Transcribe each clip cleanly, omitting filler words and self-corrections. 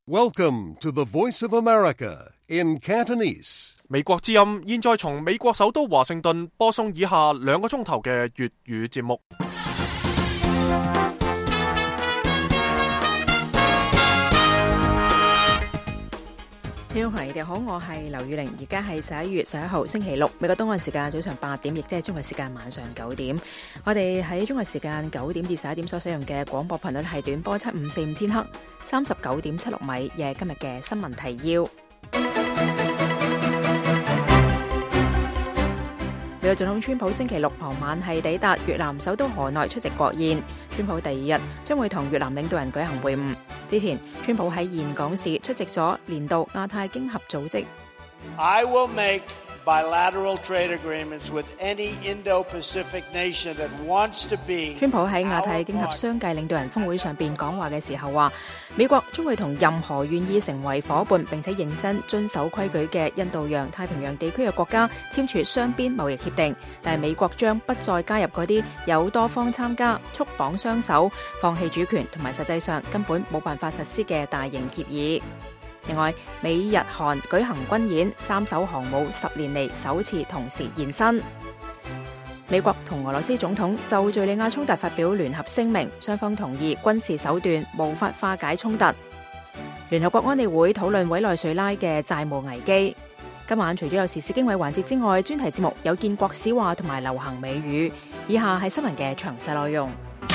Welcome to the Voice of America in Cantonese. 美國之音現在從美國首都華盛頓播送以下2個鐘頭嘅粵語節目。 聽眾朋友，你哋好，我係劉宇玲，而家係11月11號星期六，美國東岸時間早上8點，亦即係中國時間晚上9點。我哋喺中國時間9點至11點所使用嘅廣播頻率係短波7545千赫，39.76米，亦係今日嘅新聞提要。美國總統川普星期六傍晚係抵達越南首都河內出席國宴。川普第2日將會同越南領導人舉行會晤。之前，川普喺峴港市出席咗年度亞太經合組織。 I will make bilateral trade agreements with any Indo-Pacific nation that wants to be。 川普喺亞太經合商界領導人峰會上邊講話嘅時候話，美國將會同任何願意成為夥伴並且認真遵守規矩嘅印度洋太平洋地區嘅國家簽署雙邊貿易協定，但係美國將不再加入嗰啲有多方參加、束綁雙手、放棄主權同埋實際上根本冇辦法實施嘅大型協議。另外，美日韓舉行軍演，3艘航母10年嚟首次同時現身。美國同俄羅斯總統就敘利亞衝突發表聯合聲明，雙方同意軍事手段無法化解衝突。聯合國安理會討論委內瑞拉嘅債務危機。今晚除咗有時事經緯環節之外，專題節目有見國史話同埋流行美語。以下係新聞嘅詳細內容。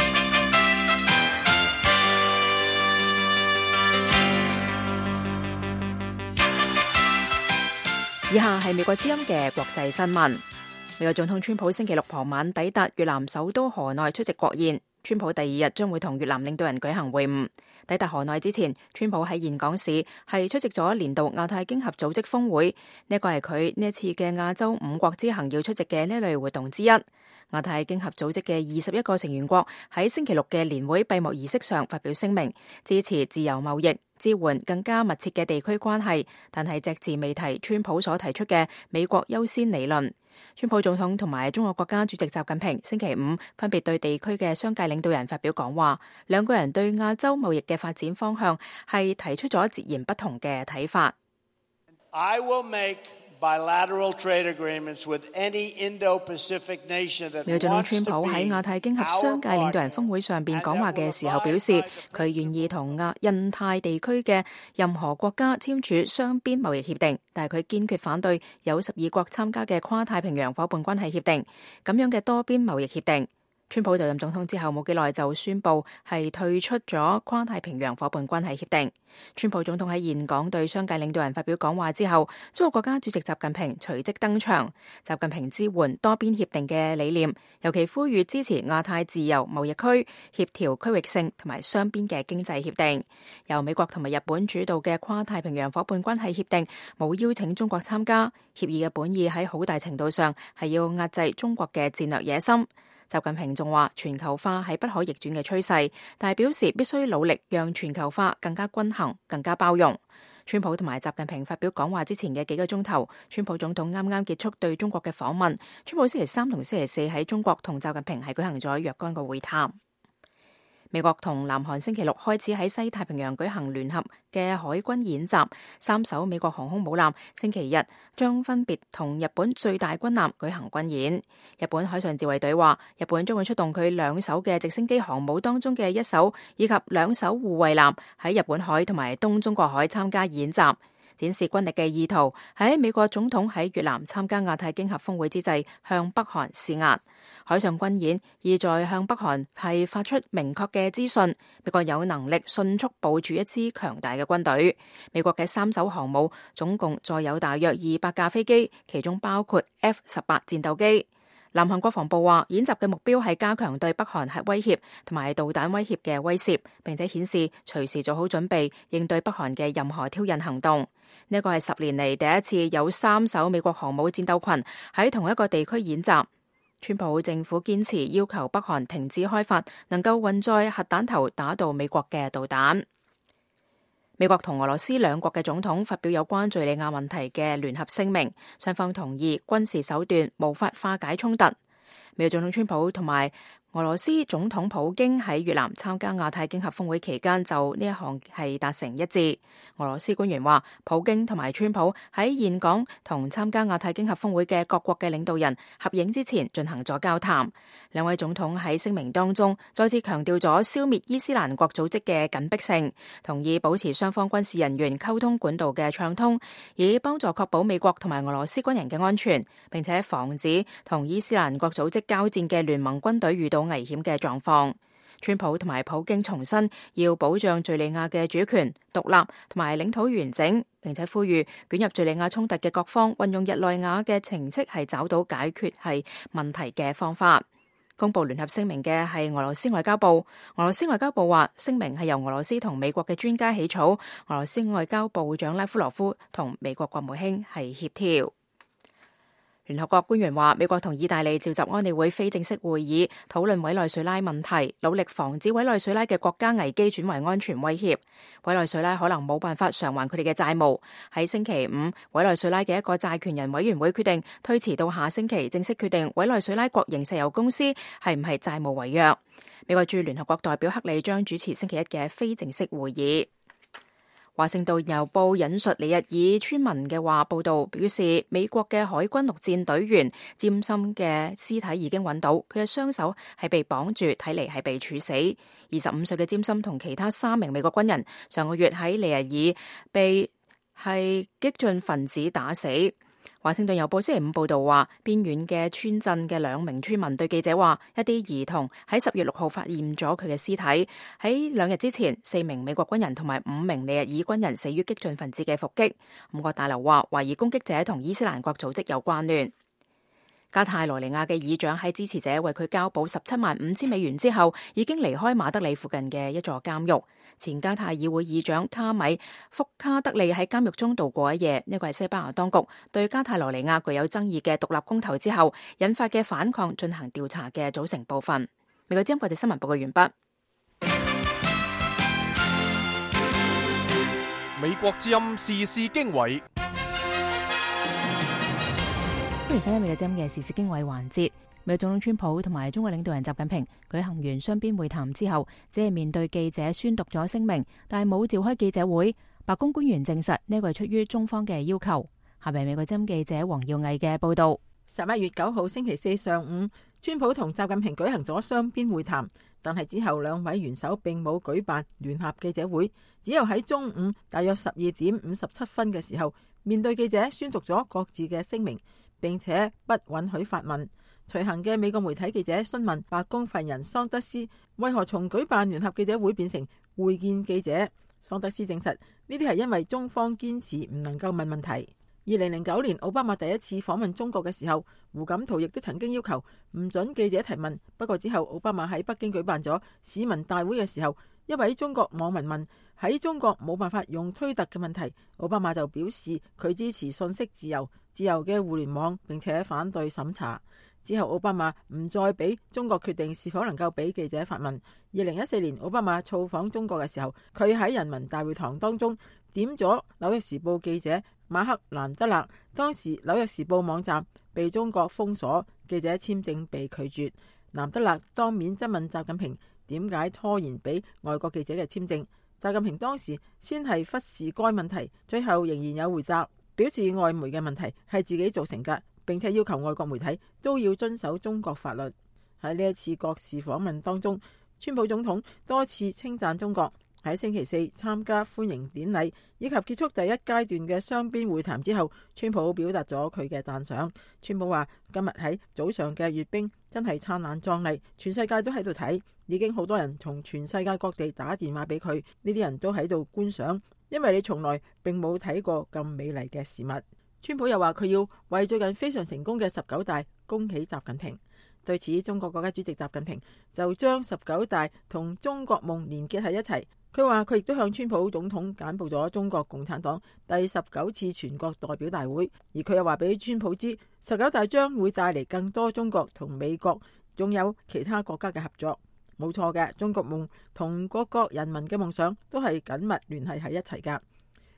以下係美國之音嘅國際新聞。美國總統川普星期六傍晚抵達越南首都河內出席國宴。川普第2日將會同越南領導人舉行會晤。抵達河內之前，川普喺峴港市係出席咗年度亞太經合組織峰會。呢個係佢呢一次嘅亞洲5國之行要出席嘅呢類活動之一。亞太經合組織嘅21個成員國喺星期六嘅年會閉幕儀式上發表聲明，支持自由貿易，支援更加密切嘅地區關係，但係隻字未提川普所提出嘅美國優先理論。川普總統同埋中國國家主席習近平星期5分別對地區嘅商界領導人發表講話，兩個人對亞洲貿易嘅發展方向係提出咗截然不同嘅睇法。 I will make bilateral trade agreements with any Indo-Pacific nation that wants to be。美國總統川普喺亞太經合商界領導人峰會上邊講話嘅時候表示，佢願意同印太地區嘅任何國家簽署雙邊貿易協定，但係佢堅決反對有12國參加嘅跨太平洋夥伴關係協定咁樣嘅多邊貿易協定。川普就任總統之後冇幾耐就宣布係退出咗跨太平洋夥伴關係協定。川普總統喺峴港對商界領導人發表講話之後，中國國家主席習近平隨即登場。習近平支援多邊協定嘅理念，尤其呼籲支持亞太自由貿易區，協調區域性同埋雙邊嘅經濟協定。由美國同埋日本主導嘅跨太平洋夥伴關係協定冇邀請中國參加，協議嘅本意喺好大程度上係要壓制中國嘅戰略野心。習近平仲話全球化係不可逆轉嘅趨勢，但係表示必須努力讓全球化更加均衡、更加包容。川普同埋習近平發表講話之前嘅幾個鐘頭，川普總統啱啱結束對中國嘅訪問。川普星期3同星期4喺中國同習近平係舉行咗若干個會談。美國同南韓星期六開始喺西太平洋舉行聯合嘅海軍演習，3艘美國航空母艦星期日將分別同日本最大軍艦舉行軍演。日本海上自衛隊話，日本將會出動佢2艘嘅直升機航母當中嘅1艘，以及2艘護衛艦喺日本海同埋東中國海參加演習，展示軍力嘅意圖喺美國總統喺越南參加亞太經合峰會之際向北韓施壓。海上軍演意在向北韓係發出明確嘅資訊，美國有能力迅速部署一支強大嘅軍隊。美國嘅3艘航母總共載有大約200架飛機，其中包括 F-18 戰鬥機。南韓國防部話，演習嘅目標係加強對北韓核威脅同埋導彈威脅嘅威懾，並且顯示隨時做好準備應對北韓嘅任何挑釁行動。呢個係10年嚟第一次有3艘美國航母戰鬥群喺同一個地區演習。川普政府堅持要求北韓停止開發能夠運載核彈頭打到美國嘅導彈。美國同俄羅斯兩國嘅總統發表有關敘利亞問題嘅聯合聲明，雙方同意軍事手段無法化解衝突。美國總統川普同埋俄羅斯總統普京喺越南參加亞太經合峰會期間就呢一項係達成一致。俄羅斯官員話，普京同埋川普喺峴港同參加亞太經合峰會嘅各國嘅領導人合影之前進行咗交談。兩位總統喺聲明當中再次強調咗消滅伊斯蘭國組織嘅緊迫性，同意保持雙方軍事人員溝通管道嘅暢通，以幫助確保美國同埋俄羅斯軍人嘅安全，並且防止同伊斯蘭國組織交戰嘅聯盟軍隊遇到危險嘅狀況。川普同埋普京重申要保障敘利亞嘅主權、獨立同埋領土完整，並且呼籲捲入敘利亞衝突嘅各方運用日內瓦嘅程式係找到解決係問題嘅方法。公布聯合聲明嘅係俄羅斯外交部。俄羅斯外交部話，聲明係由俄羅斯同美國嘅專家起草，俄羅斯外交部長拉夫羅夫同美國國務卿係協調。聯合國官員話，美國同意大利召集安理會非正式會議，討論委內瑞拉問題，努力防止委內瑞拉嘅國家危機轉為安全威脅。委內瑞拉可能冇辦法償還佢哋嘅債務。喺星期五，委內瑞拉嘅一個債權人委員會決定推遲到下星期正式決定委內瑞拉國營石油公司係唔係債務違約。美國駐聯合國代表克里將主持星期一嘅非正式會議。華盛頓郵報引述尼日爾村民嘅話報道，表示美國嘅海軍陸戰隊員詹森嘅屍體已經揾到，佢嘅雙手係被綁住，睇嚟係被處死。25歲嘅詹森同其他3名美國軍人上個月喺尼日爾被係激進分子打死。華盛頓郵報星期五報道話，邊遠嘅村鎮嘅2名村民對記者話，一啲兒童喺10月6號發現咗佢嘅屍體。喺2日之前，4名美國軍人同埋5名尼日爾軍人死於激進分子嘅伏擊。5個大樓話，懷疑攻擊者同伊斯蘭國組織有關聯。加泰羅尼亞嘅議長喺支持者為佢交保$175,000之後，已經離開馬德里附近嘅一座監獄。前加泰議會議長卡米福卡德利喺監獄中度過一夜。呢個係西班牙當局對加泰羅尼亞具有爭議嘅獨立公投之後引發嘅反抗進行調查嘅組成部分。美國之音國際新聞報告完畢。 美國之音時事經緯。 歡迎收聽美國之音嘅時事經緯環節。美國總統川普同埋中國領導人習近平舉行完雙邊會談之後，只係面對記者宣讀咗聲明，但係冇召開記者會。白宮官員證實呢個係出於中方嘅要求。下邊美國之音記者黃耀毅嘅報道。 11月9號星期四上午，川普同習近平舉行咗雙邊會談，但係之後兩位元首並冇舉辦聯合記者會，只有喺中午大約12點57分嘅時候，面對記者宣讀咗各自嘅聲明，並且不允許發問。隨行嘅美國媒體記者詢問白宮發言人桑德斯為何從舉辦聯合記者會變成會見記者。桑德斯證實呢啲係因為中方堅持唔能夠問問題。2009年奧巴馬第一次訪問中國嘅時候，胡錦濤亦都曾經要求唔准記者提問。不過之後奧巴馬喺北京舉辦咗市民大會嘅時候，一位中國網民問喺中國冇辦法用推特嘅問題，奧巴馬就表示佢支持信息自由嘅互聯網，並且反對審查。之後奧巴馬唔再俾中國決定是否能夠俾記者發問。2014年奧巴馬造訪中國嘅時候，佢喺人民大會堂當中點咗紐約時報記者馬克蘭德勒。當時紐約時報網站被中國封鎖，記者簽證被拒絕。蘭德勒當面質問習近平點解拖延俾外國記者嘅簽證。習近平當時先係忽視該問題，最後仍然有回答，表示外媒嘅問題係自己造成嘅，並且要求外國媒體都要遵守中國法律。喺呢一次國事訪問當中，川普總統多次稱讚中國。喺星期四參加歡迎典禮以及結束第一階段嘅雙邊會談之後，川普表達咗佢嘅讚賞。川普話：今日喺早上嘅閱兵真係燦爛壯麗，全世界都喺度睇，已經好多人從全世界各地打電話俾佢，呢啲人都喺度觀賞，因為你從來並冇睇過咁美麗嘅事物。川普又話佢要為最近非常成功嘅19大恭喜習近平。對此，中國國家主席習近平就將19大同中國夢連結喺一齊。佢話佢亦都向川普總統簡報咗中國共產黨第19次全國代表大會，而佢又話俾川普知19大將會帶嚟更多中國同美國仲有其他國家嘅合作。冇錯嘅，中國夢同各國人民嘅夢想都係緊密聯繫喺一齊噶。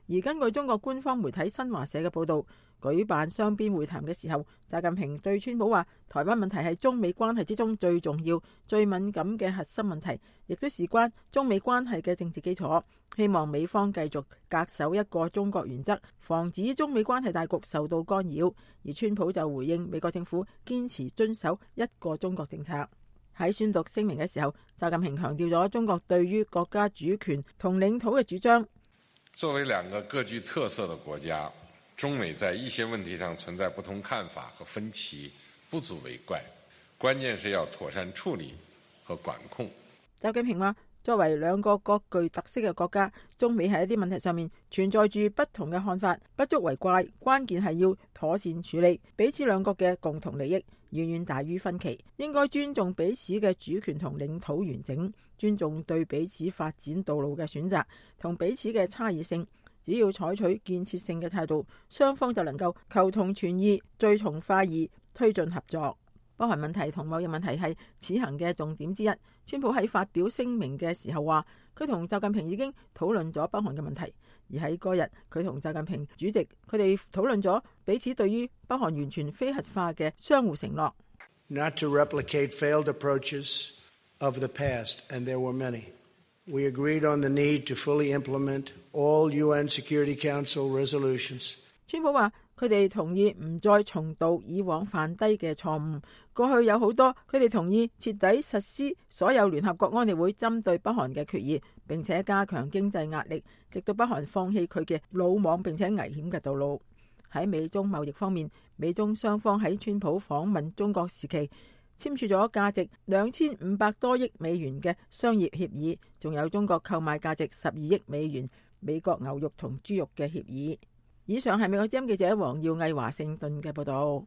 而根據中國官方媒體新華社嘅報導，舉辦雙邊會談嘅時候，習近平對川普話：台灣問題係中美關係之中最重要、最敏感嘅核心問題，亦都事關中美關係嘅政治基礎。希望美方繼續恪守一個中國原則，防止中美關係大局受到干擾。而川普就回應美國政府堅持遵守一個中國政策。喺宣讀聲明嘅時候，習近平強調咗中國對於國家主權同領土嘅主張。 作為兩個各具特色的國家，中美在一些問題上存在不同看法和分歧，不足為怪。關鍵是要妥善處理和管控。 習近平話：作為兩個各具特色嘅國家，中美喺一啲問題上面存在住不同嘅看法，不足為怪。關鍵係要妥善處理彼此兩國嘅共同利益，遠遠大於分歧。應該尊重彼此嘅主權同領土完整，尊重對彼此發展道路嘅選擇同彼此嘅差異性。只要採取建設性嘅態度，雙方就能夠求同存異，聚同化異，推進合作。北韓問題同貿易問題係此行嘅重點之一。川普喺發表聲明嘅時候話，佢同習近平已經討論咗北韓嘅問題，而喺嗰日佢同習近平主席佢哋討論咗彼此對於北韓完全非核化嘅相互承諾。 Not to replicate failed approaches of the past, and there were many. We agreed on the need to fully implement all UN Security Council resolutions. 川普話佢哋同意唔再重蹈以往犯低嘅錯誤。過去有好多，佢哋同意徹底實施所有聯合國安理會針對北韓嘅決議，並且加強經濟壓力，直到北韓放棄佢嘅魯莽並且危險嘅道路。喺美中貿易方面，美中雙方喺川普訪問中國時期簽署咗價值2500多億美元嘅商業協議，仲有中國購買價值12億美元美國牛肉同豬肉嘅協議。以上係美國之音記者黃耀毅華盛頓嘅報道。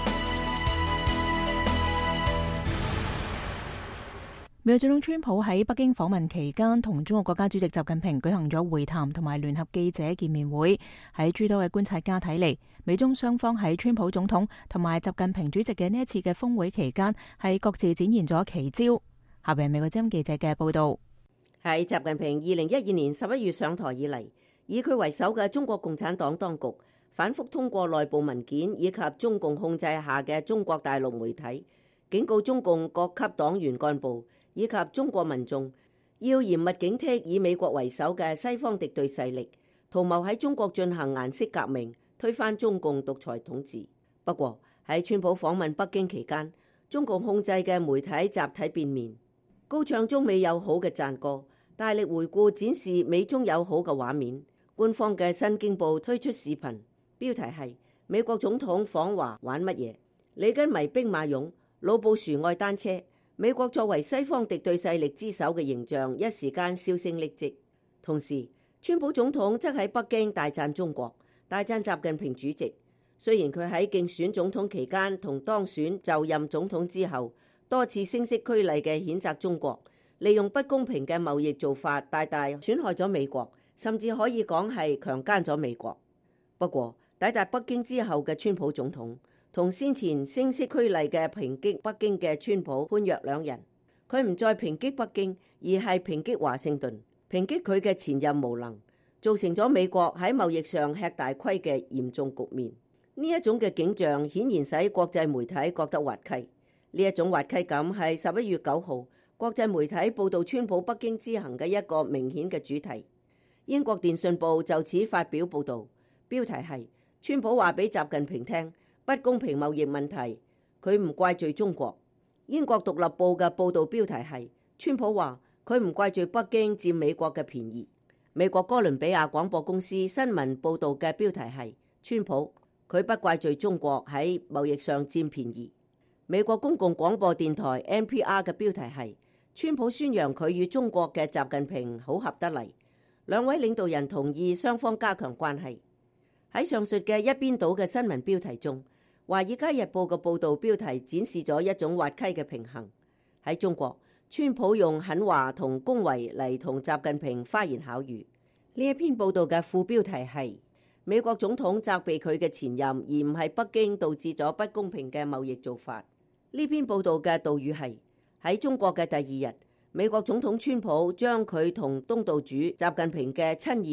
美國總統川普喺北京訪問期間，同中國國家主席習近平舉行咗會談同埋聯合記者見面會。喺諸多嘅觀察家睇嚟，美中雙方喺川普總統同埋習近平主席嘅呢一次嘅峰會期間，係各自展現咗奇招。下邊係美國之音記者嘅報道。 喺習近平2012年11月上台以嚟，以佢為首嘅中國共產黨當局反覆通過內部文件以及中共控制下嘅中國大陸媒體，警告中共各級黨員幹部以及中國民眾要嚴密警惕以美國為首嘅西方敵對勢力，圖謀喺中國進行顏色革命，推翻中共獨裁統治。不過喺川普訪問北京期間，中共控制嘅媒體集體變面，高唱中美友好嘅讚歌，大力回顧展示美中友好嘅畫面。官方嘅新京報推出視頻，標題係美國總統訪華玩乜嘢？里根迷兵馬俑，老布殊愛單車。美國作為西方敵對勢力之首嘅形象一時間銷聲匿跡。同時，川普總統則喺北京大讚中國，大讚習近平主席。雖然佢喺競選總統期間同當選就任總統之後，多次聲色俱厲嘅譴責中國，利用不公平嘅貿易做法大大損害咗美國，甚至可以講係強姦咗美國。不過，抵達北京之後嘅川普總統同先前聲色俱厲嘅抨擊北京嘅川普判若兩人，佢唔再抨擊北京，而係抨擊華盛頓，抨擊佢嘅前任無能，造成咗美國喺貿易上吃大虧嘅嚴重局面。呢一種嘅景象顯然使國際媒體覺得滑稽。呢一種滑稽感係11月9號國際媒體報導川普北京之行嘅一個明顯嘅主題。英國電訊報就此發表報導，標題係川普話俾習近平聽不公平貿易問題，佢唔怪罪中國。英國獨立報嘅報導標題係川普話佢唔怪罪北京佔美國嘅便宜。美國哥倫比亞廣播公司新聞報導嘅標題係川普佢不怪罪中國喺貿易上佔便宜。美國公共廣播電台 NPR 嘅標題係川普宣揚佢與中國嘅習近平好合得嚟，兩位領導人同意雙方加強關係。喺上述嘅一邊倒嘅新聞標題中，華爾街日報嘅報導標題展示咗一種滑稽嘅平衡。喺中國，川普用狠話同恭維嚟同習近平花言巧語。呢一篇報導嘅副標題係美國總統責備佢嘅前任，而唔係北京導致咗不公平嘅貿易做法。呢篇報導嘅導語係喺中國嘅第二日，美國總統川普將佢同東道主習近平嘅親熱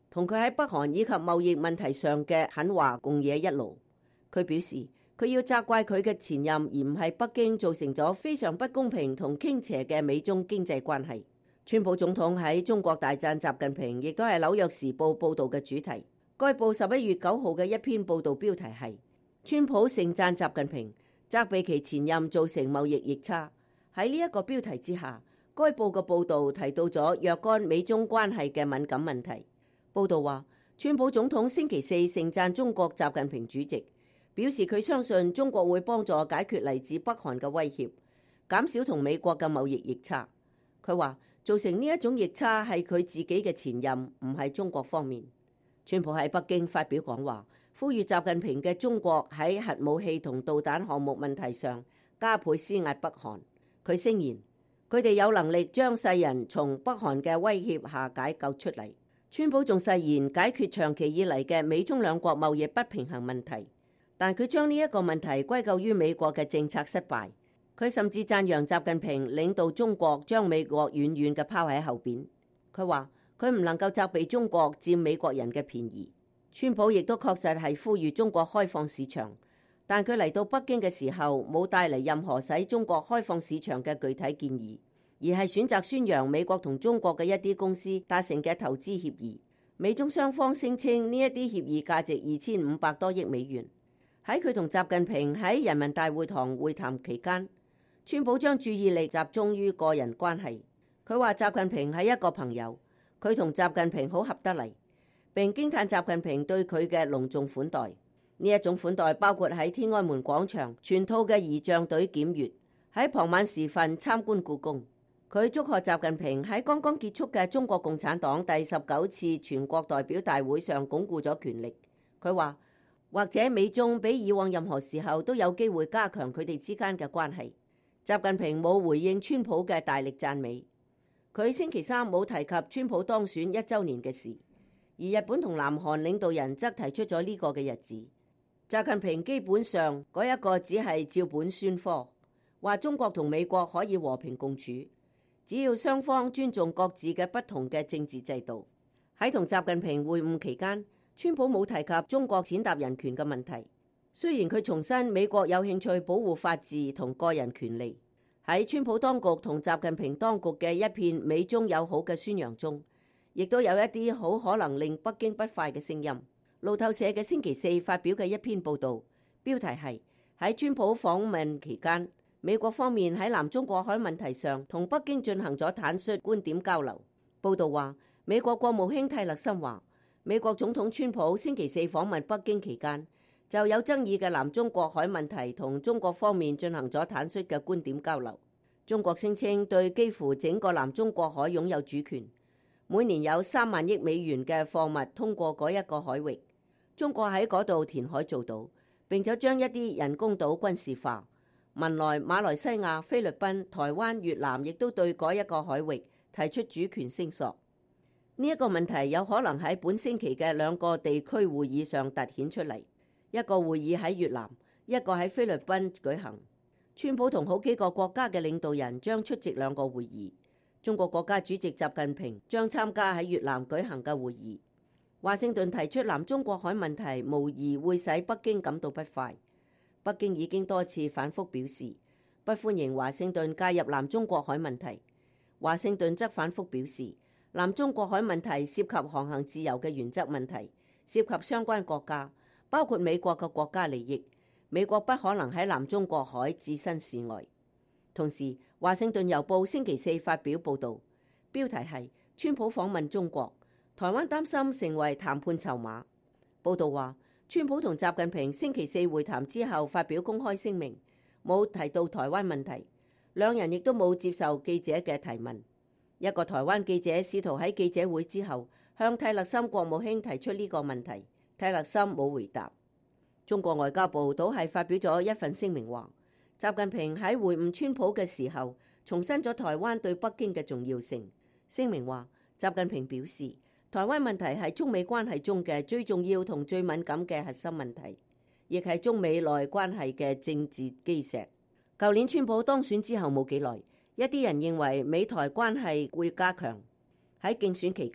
同佢喺北韓以及貿易問題上嘅狠話共冶一爐。佢表示，佢要責怪佢嘅前任，而唔係北京造成咗非常不公平同傾斜嘅美中經濟關係。川普總統喺中國大讚習近平，亦都係紐約時報報導嘅主題。該報11月9號嘅一篇報導標題係川普盛讚習近平，責備其前任造成貿易逆差。喺呢一個標題之下，該報嘅報導提到咗若干美中關係嘅敏感問題。報導話，川普總統星期四盛讚中國習近平主席，表示佢相信中國會幫助解決嚟自北韓嘅威脅，減少同美國嘅貿易逆差。佢話造成呢一種逆差係佢自己嘅前任，唔係中國方面。川普喺北京發表講話，呼籲習近平嘅中國喺核武器同導彈項目問題上加倍施壓北韓。佢聲言佢哋有能力將世人從北韓嘅威脅下解救出嚟。川普仲誓言解決長期以嚟嘅美中兩國貿易不平衡問題，但佢將呢一個問題歸咎於美國嘅政策失敗。佢甚至讚揚習近平領導中國將美國遠遠嘅拋喺後邊。佢話佢唔能夠責備中國佔美國人嘅便宜。川普亦都確實係呼籲中國開放市場，但佢嚟到北京嘅時候冇帶嚟任何使中國開放市場嘅具體建議，而係選擇宣揚美國同中國嘅一啲公司達成嘅投資協議。美中雙方聲稱呢一啲協議價值2500多億美元。喺佢同習近平喺人民大會堂會談期間，川普將注意力集中於個人關係。佢話習近平係一個朋友，佢同習近平好合得嚟，並驚嘆習近平對佢嘅隆重款待。呢一種款待包括喺天安門廣場全套嘅儀仗隊檢閱，喺傍晚時分參觀故宮。佢祝賀習近平喺剛剛結束嘅中國共產黨第19次全國代表大會上鞏固咗權力。佢話或者美中比以往任何時候都有機會加強佢哋之間嘅關係。習近平冇回應川普嘅大力讚美。佢星期三冇提及川普當選1週年嘅事，而日本同南韓領導人則提出咗呢個嘅日子。習近平基本上嗰一個只係照本宣科，話中國同美國可以和平共處，只要雙方尊重各自嘅不同嘅政治制度。喺同習近平會晤期間，川普冇提及中國踐踏人權嘅問題。雖然佢重申美國有興趣保護法治同個人權利，喺川普當局同習近平當局嘅一片美中友好嘅宣揚中，亦都有一啲好可能令北京不快嘅聲音。路透社嘅星期四發表嘅一篇報導，標題係喺川普訪問期間，美國方面喺南中國海問題上同北京進行咗坦率觀點交流。報導話，美國國務卿泰勒森話，美國總統川普星期四訪問北京期間，就有爭議嘅南中國海問題同中國方面進行咗坦率嘅觀點交流。中國聲稱對幾乎整個南中國海擁有主權，每年有3萬億美元嘅貨物通過嗰一個海域。中國喺嗰度填海造島，並且將一啲人工島軍事化。文萊、馬來西亞、菲律賓、台灣、越南亦都對嗰一個海域提出主權聲索。呢一個問題有可能喺本星期嘅2個地區會議上凸顯出嚟。一個會議喺越南，一個喺菲律賓舉行。川普同好幾個國家嘅領導人將出席2個會議。中國國家主席習近平將參加喺越南舉行嘅會議。華盛頓提出南中國海問題，無疑會使北京感到不快。北京已經多次反覆表示不歡迎華盛頓介入南中國海問題。華盛頓則反覆表示，南中國海問題涉及航行自由嘅原則問題，涉及相關國家，包括美國嘅國家利益。美國不可能喺南中國海置身事外。同時，華盛頓郵報星期四發表報導，標題係川普訪問中國，台灣擔心成為談判籌碼。報導話，川普同習近平星期四會談之後發表公開聲明，冇提到台灣問題，兩人亦都冇接受記者嘅提問。一個台灣記者試圖喺記者會之後向泰勒森國務卿提出呢個問題，泰勒森冇回答。中國外交部倒係發表咗一份聲明話，習近平喺會晤川普嘅時候重申咗台灣對北京嘅重要性。聲明話，習近平表示，台灣問題係中美關係中嘅最重要同最敏感嘅核心問題，亦係中美內關係嘅政治基石。舊年川普當選之後冇幾耐，一啲人認為美台關係會加強。喺競選期間，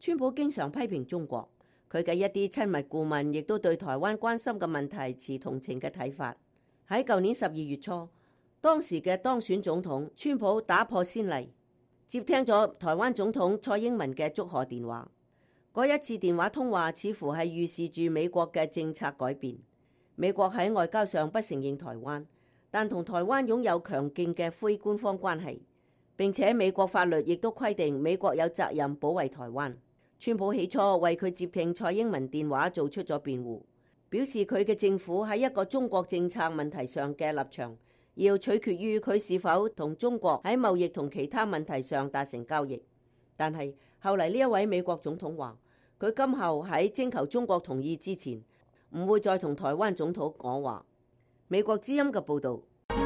川普經常批評中國，佢嘅一啲親密顧問亦都對台灣關心嘅問題持同情嘅睇法。喺舊年12月初，當時嘅當選總統川普打破先例，接聽咗台灣總統蔡英文嘅祝賀電話。嗰一次電話通話似乎係預示住美國嘅政策改變。美國喺外交上不承認台灣，但同台灣擁有強勁嘅非官方關係，並且美國法律亦都規定美國有責任保衛台灣。川普起初為佢接聽蔡英文電話做出咗辯護，表示佢嘅政府喺一個中國政策問題上嘅立場，要取決於佢是否同中國喺貿易同其他問題上達成交易。但係後嚟呢一位美國總統話，佢今後喺徵求中國同意之前，唔會再同台灣總統講話。美國之音嘅報導。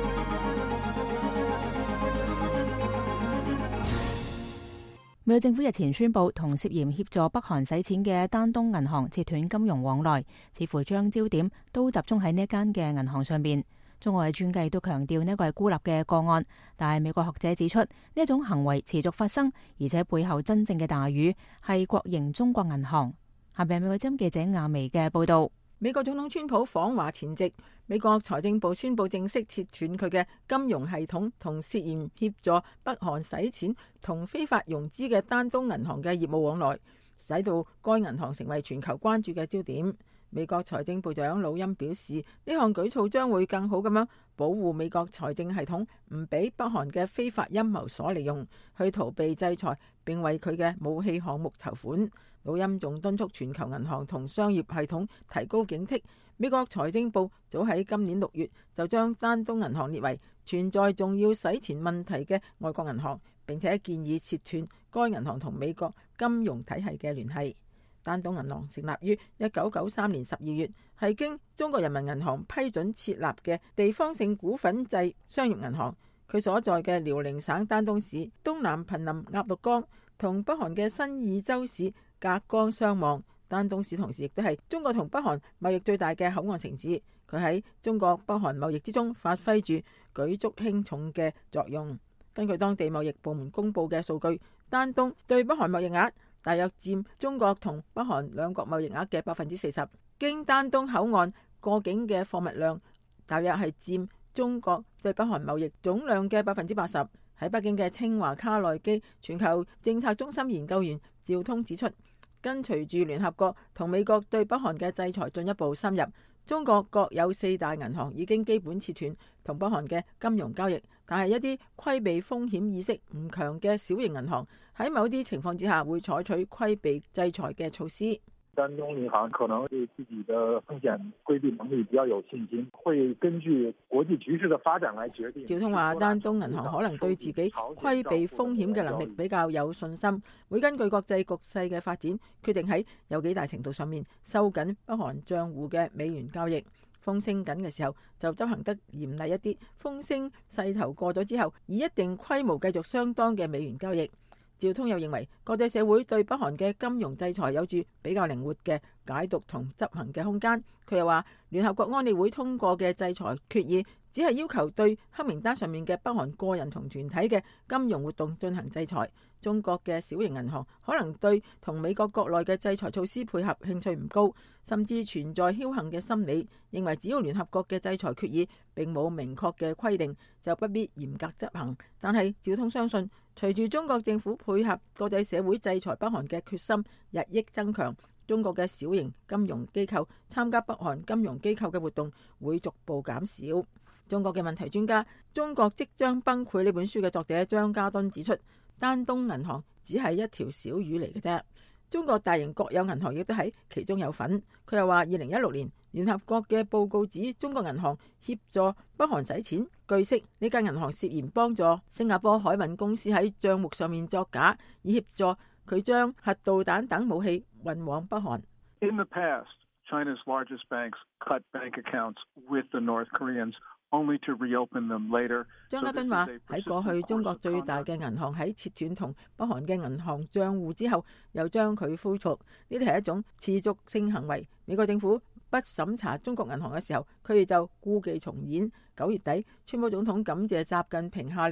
美國政府日前宣布，同涉嫌協助北韓洗錢嘅丹東銀行切斷金融往來，似乎將焦點都集中喺呢一間嘅銀行上邊。中外嘅專家都強調呢個係孤立嘅個案，但係美國學者指出呢一種行為持續發生，而且背後真正嘅大魚係國營中國銀行。下邊美國之音記者亞薇嘅報道。 美國總統川普訪華前夕，美國財政部宣布正式切斷佢嘅金融系統同涉嫌協助北韓洗錢同非法融資嘅丹東銀行嘅業務往來，使到該銀行成為全球關注嘅焦點。美國財政部長魯欽表示，呢項舉措將會更好咁樣保護美國財政系統，唔俾北韓嘅非法陰謀所利用，去逃避制裁，並為佢嘅武器項目籌款。魯欽仲敦促全球銀行同商業系統提高警惕。美國財政部早喺今年6月就將丹東銀行列為存在重要洗錢問題嘅外國銀行，並且建議切斷該銀行同美國金融體系嘅聯繫。丹東銀行成立於1993年12月，係經中國人民銀行批准設立嘅地方性股份制商業銀行。佢所在嘅遼寧省丹東市東南瀕臨鴨綠江，同北韓嘅新義州市隔江相望。丹東市同時亦都係中國同北韓貿易最大嘅口岸城市，佢喺中國北韓貿易之中發揮住舉足輕重嘅作用。根據當地貿易部門公布嘅數據，丹東對北韓貿易額大約佔中國同北韓兩國貿易額嘅40%，經丹東口岸過境嘅貨物量大約係佔中國對北韓貿易總量嘅80%。喺北京嘅清華卡內基全球政策中心研究員趙通指出，跟隨住聯合國同美國對北韓嘅制裁進一步深入，中國國有4大銀行已經基本切斷同北韓嘅金融交易，但係一啲規避風險意識唔強嘅小型銀行喺某啲情況之下會採取規避制裁嘅措施。 丹東銀行可能對自己的風險規避能力比較有信心，會根據國際局勢的發展來決定。趙通話，丹東銀行可能對自己規避風險嘅能力比較有信心，會根據國際局勢嘅發展，決定喺有幾大程度上面收緊北韓賬戶嘅美元交易。風聲緊嘅時候就執行得嚴厲一啲，風聲勢頭過咗之後，以一定規模繼續相當嘅美元交易。趙通又認為，國際社會對北韓嘅金融制裁有住比較靈活嘅解讀同執行嘅空間。佢又話，聯合國安理會通過嘅制裁決議，只係要求對黑名單上面嘅北韓個人同團體嘅金融活動進行制裁。中國嘅小型銀行可能對同美國國內嘅制裁措施配合興趣唔高，甚至存在僥倖嘅心理，認為只要聯合國嘅制裁決議並冇明確嘅規定，就不必嚴格執行。但係趙通相信，隨住中國政府配合國際社會制裁北韓嘅決心日益增強，中國嘅小型金融機構參加北韓金融機構嘅活動會逐步減少。中國嘅問題專家《中國即將崩潰》呢本書嘅作者張家敦指出，丹東銀行只係一條小魚嚟嘅啫，中國大型國有銀行亦都喺其中有份。佢又話，2016年聯合國嘅報告指中國銀行協助北韓洗錢，據悉呢間銀行涉嫌幫助新加坡海運公司喺賬目上面作假，以協助佢將核導彈等武器運往北韓。 In the past, China's largest banks cut bank accounts with the North Koreans, only to reopen them later. 張家敦話，喺過去中國最大嘅銀行喺切斷同北韓嘅銀行賬戶之後，又將佢恢復，呢啲係一種持續性行為。美國政府不審查中國銀行嘅時候，佢哋就故伎重演。9月底，川普總統感謝習近平下令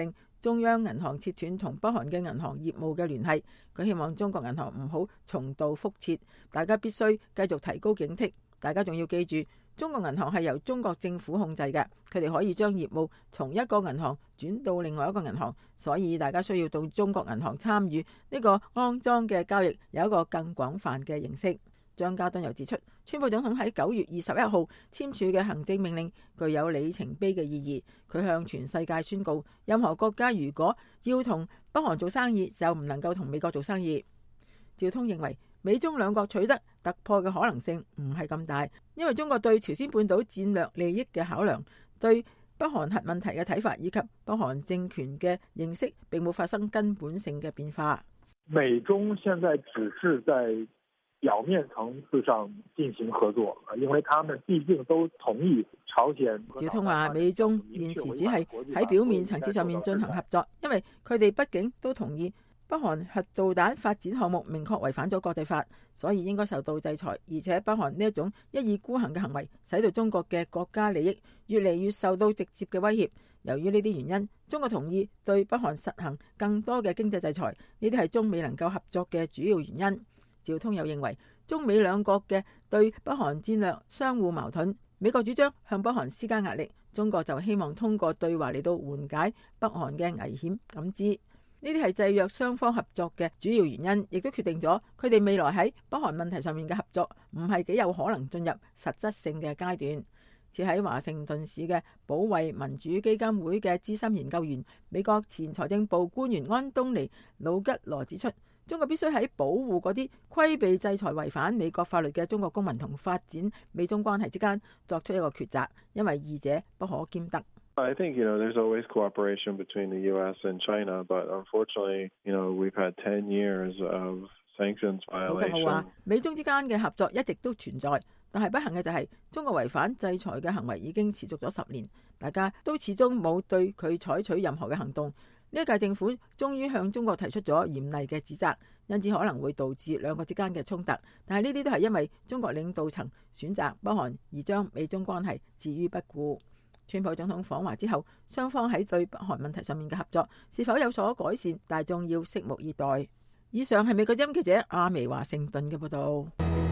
中央銀行切斷同北韓嘅銀行業務嘅聯繫。佢希望中國銀行唔好重蹈覆轍，大家必須繼續提高警惕。大家仲要記住，中國銀行係由中國政府控制嘅，佢哋可以將業務從一個銀行轉到另外一個銀行，所以大家需要到中國銀行參與呢個骯髒嘅交易，有一個更廣泛嘅認識。張家敦又指出，川普總統喺9月21號簽署嘅行政命令具有里程碑嘅意義。佢向全世界宣告，任何國家如果要同北韓做生意，就唔能夠同美國做生意。趙通認為，美中兩國取得突破嘅可能性唔係咁大，因為中國對朝鮮半島戰略利益嘅考量、對北韓核問題嘅睇法以及北韓政權嘅認識並冇發生根本性嘅變化。 美中現在只是在表面層次上進行合作，因為他們畢竟都同意朝鮮。 趙通話，美中現時只係喺表面層次上面進行合作，因為佢哋畢竟都同意北韓核導彈發展項目明確違反咗國際法，所以應該受到制裁。而且北韓呢一種一意孤行嘅行為，使到中國嘅國家利益越嚟越受到直接嘅威脅。由於呢啲原因，中國同意對北韓實行更多嘅經濟制裁，呢啲係中美能夠合作嘅主要原因。趙通又認為，中美兩國嘅對北韓戰略相互矛盾，美國主張向北韓施加壓力，中國就希望通過對話嚟到緩解北韓嘅危險感知。呢啲係制約雙方合作嘅主要原因，亦都決定咗佢哋未來喺北韓問題上面嘅合作唔係幾有可能進入實質性嘅階段。設喺華盛頓市嘅保衛民主基金會嘅資深研究員、美國前財政部官員安東尼魯吉羅指出，中國必須喺保護嗰啲規避制裁、違反美國法律嘅中國公民同發展美中關係之間作出一個抉擇，因為二者不可兼得。 I think, there's always cooperation between the U.S. and China, but unfortunately, we've had 10 years of sanctions violations. 好話，美中之間嘅合作一直都存在，但係不幸嘅就係中國違反制裁嘅行為已經持續咗10年，大家都始終冇對佢採取任何嘅行動。呢一屆政府終於向中國提出咗嚴厲嘅指責，因此可能會導致兩國之間嘅衝突。但係呢啲都係因為中國領導層選擇北韓而將美中關係置於不顧。川普總統訪華之後，雙方喺對北韓問題上面嘅合作是否有所改善，大眾要拭目以待。以上係美國之音記者阿薇華盛頓嘅報道。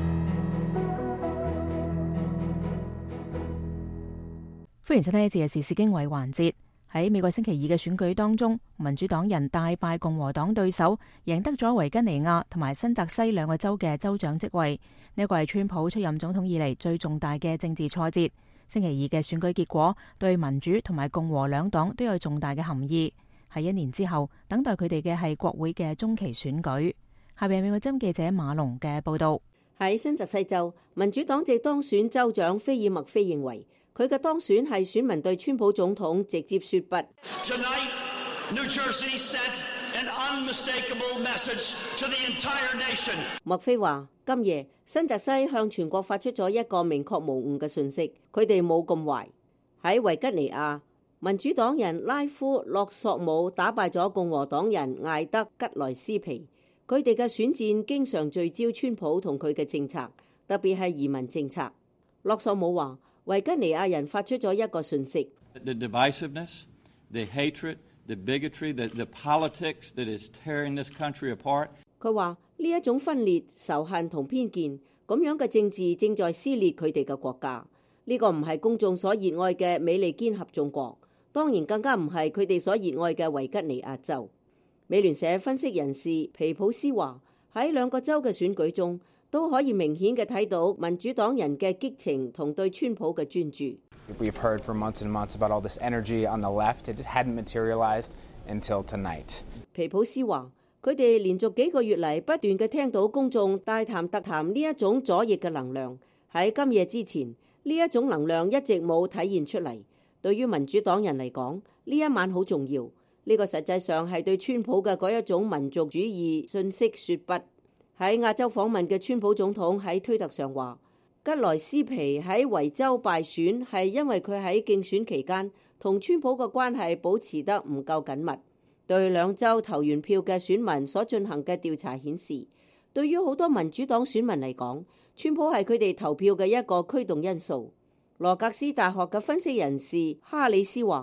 歡迎收聽呢一節嘅時事經緯環節。喺美國星期二嘅選舉當中，民主黨人大敗共和黨對手，贏得咗維吉尼亞同埋新澤西兩個州嘅州長職位。呢一個係川普出任總統以嚟最重大嘅政治挫折。星期二嘅選舉結果對民主同埋共和兩黨都有重大嘅含義。喺1年之後，等待佢哋嘅係國會嘅中期選舉。下邊係美國之音記者馬龍嘅報道。 喺新澤西州，民主黨籍當選州長菲爾麥菲認為，佢嘅當選係選民對川普總統直接說不。 Tonight, New Jersey sent an unmistakable message to the entire nation. 麥菲話：今夜新澤西向全國發出咗一個明確無誤嘅訊息，佢哋冇咁壞。喺維吉尼亞，民主黨人拉夫洛索姆打敗咗共和黨人艾德吉萊斯皮。佢哋嘅選戰經常聚焦川普同佢嘅政策，特別係移民政策。洛索姆話：維吉尼亞人發出咗一個訊息。 The divisiveness, the hatred, the bigotry, the politics that is tearing this country apart. 佢話呢一種分裂、仇恨同偏見，咁樣嘅政治正在撕裂佢哋嘅國家。呢個唔係公眾所熱愛嘅美利堅合眾國，當然更加唔係佢哋所熱愛嘅維吉尼亞州。美聯社分析人士皮普斯話：喺兩個州嘅選舉中，都可以明顯嘅睇到民主黨人嘅激情同對川普嘅專注。 We've heard for months and months about all this energy on the left. It just hadn't materialized until tonight. 皮普斯話：佢哋連續幾個月嚟不斷嘅聽到公眾大談特談呢一種左翼嘅能量。喺今夜之前，呢一種能量一直冇體現出嚟。對於民主黨人嚟講，呢一晚好重要。呢個實際上係對川普嘅嗰一種民族主義信息說不。喺亞洲訪問嘅川普總統喺推特上話：吉萊斯皮喺維州敗選係因為佢喺競選期間同川普嘅關係保持得唔夠緊密。對兩州投完票嘅選民所進行嘅調查顯示，對於好多民主黨選民嚟講，川普係佢哋投票嘅一個驅動因素。羅格斯大學嘅分析人士哈里斯話：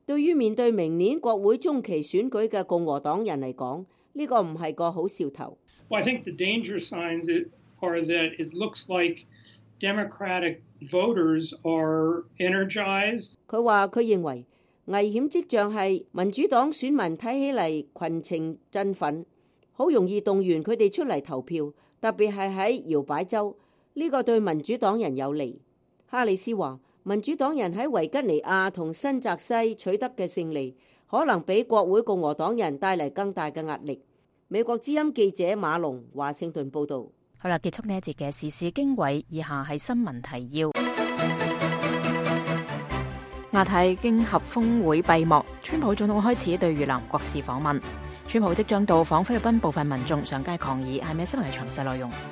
對於面對明年國會中期選舉嘅共和黨人嚟講，呢個唔係個好兆頭。 I think the danger signs are that it looks like Democratic voters are energized. 佢話佢認為危險跡象係民主黨選民睇起嚟群情振奮，好容易動員佢哋出嚟投票，特別係喺搖擺州，呢個對民主黨人有利。哈里斯話，民主黨人喺維吉尼亞同新澤西取得嘅勝利，可能俾國會共和黨人帶嚟更大嘅壓力。美國之音記者馬龍華盛頓報道。 好啦，結束呢一節嘅時事經緯，以下係新聞提要。亞太經合峰會閉幕，川普總統開始對越南國事訪問。川普即將到訪菲律賓，部分民眾上街抗議，係咩新聞嘅詳細內容？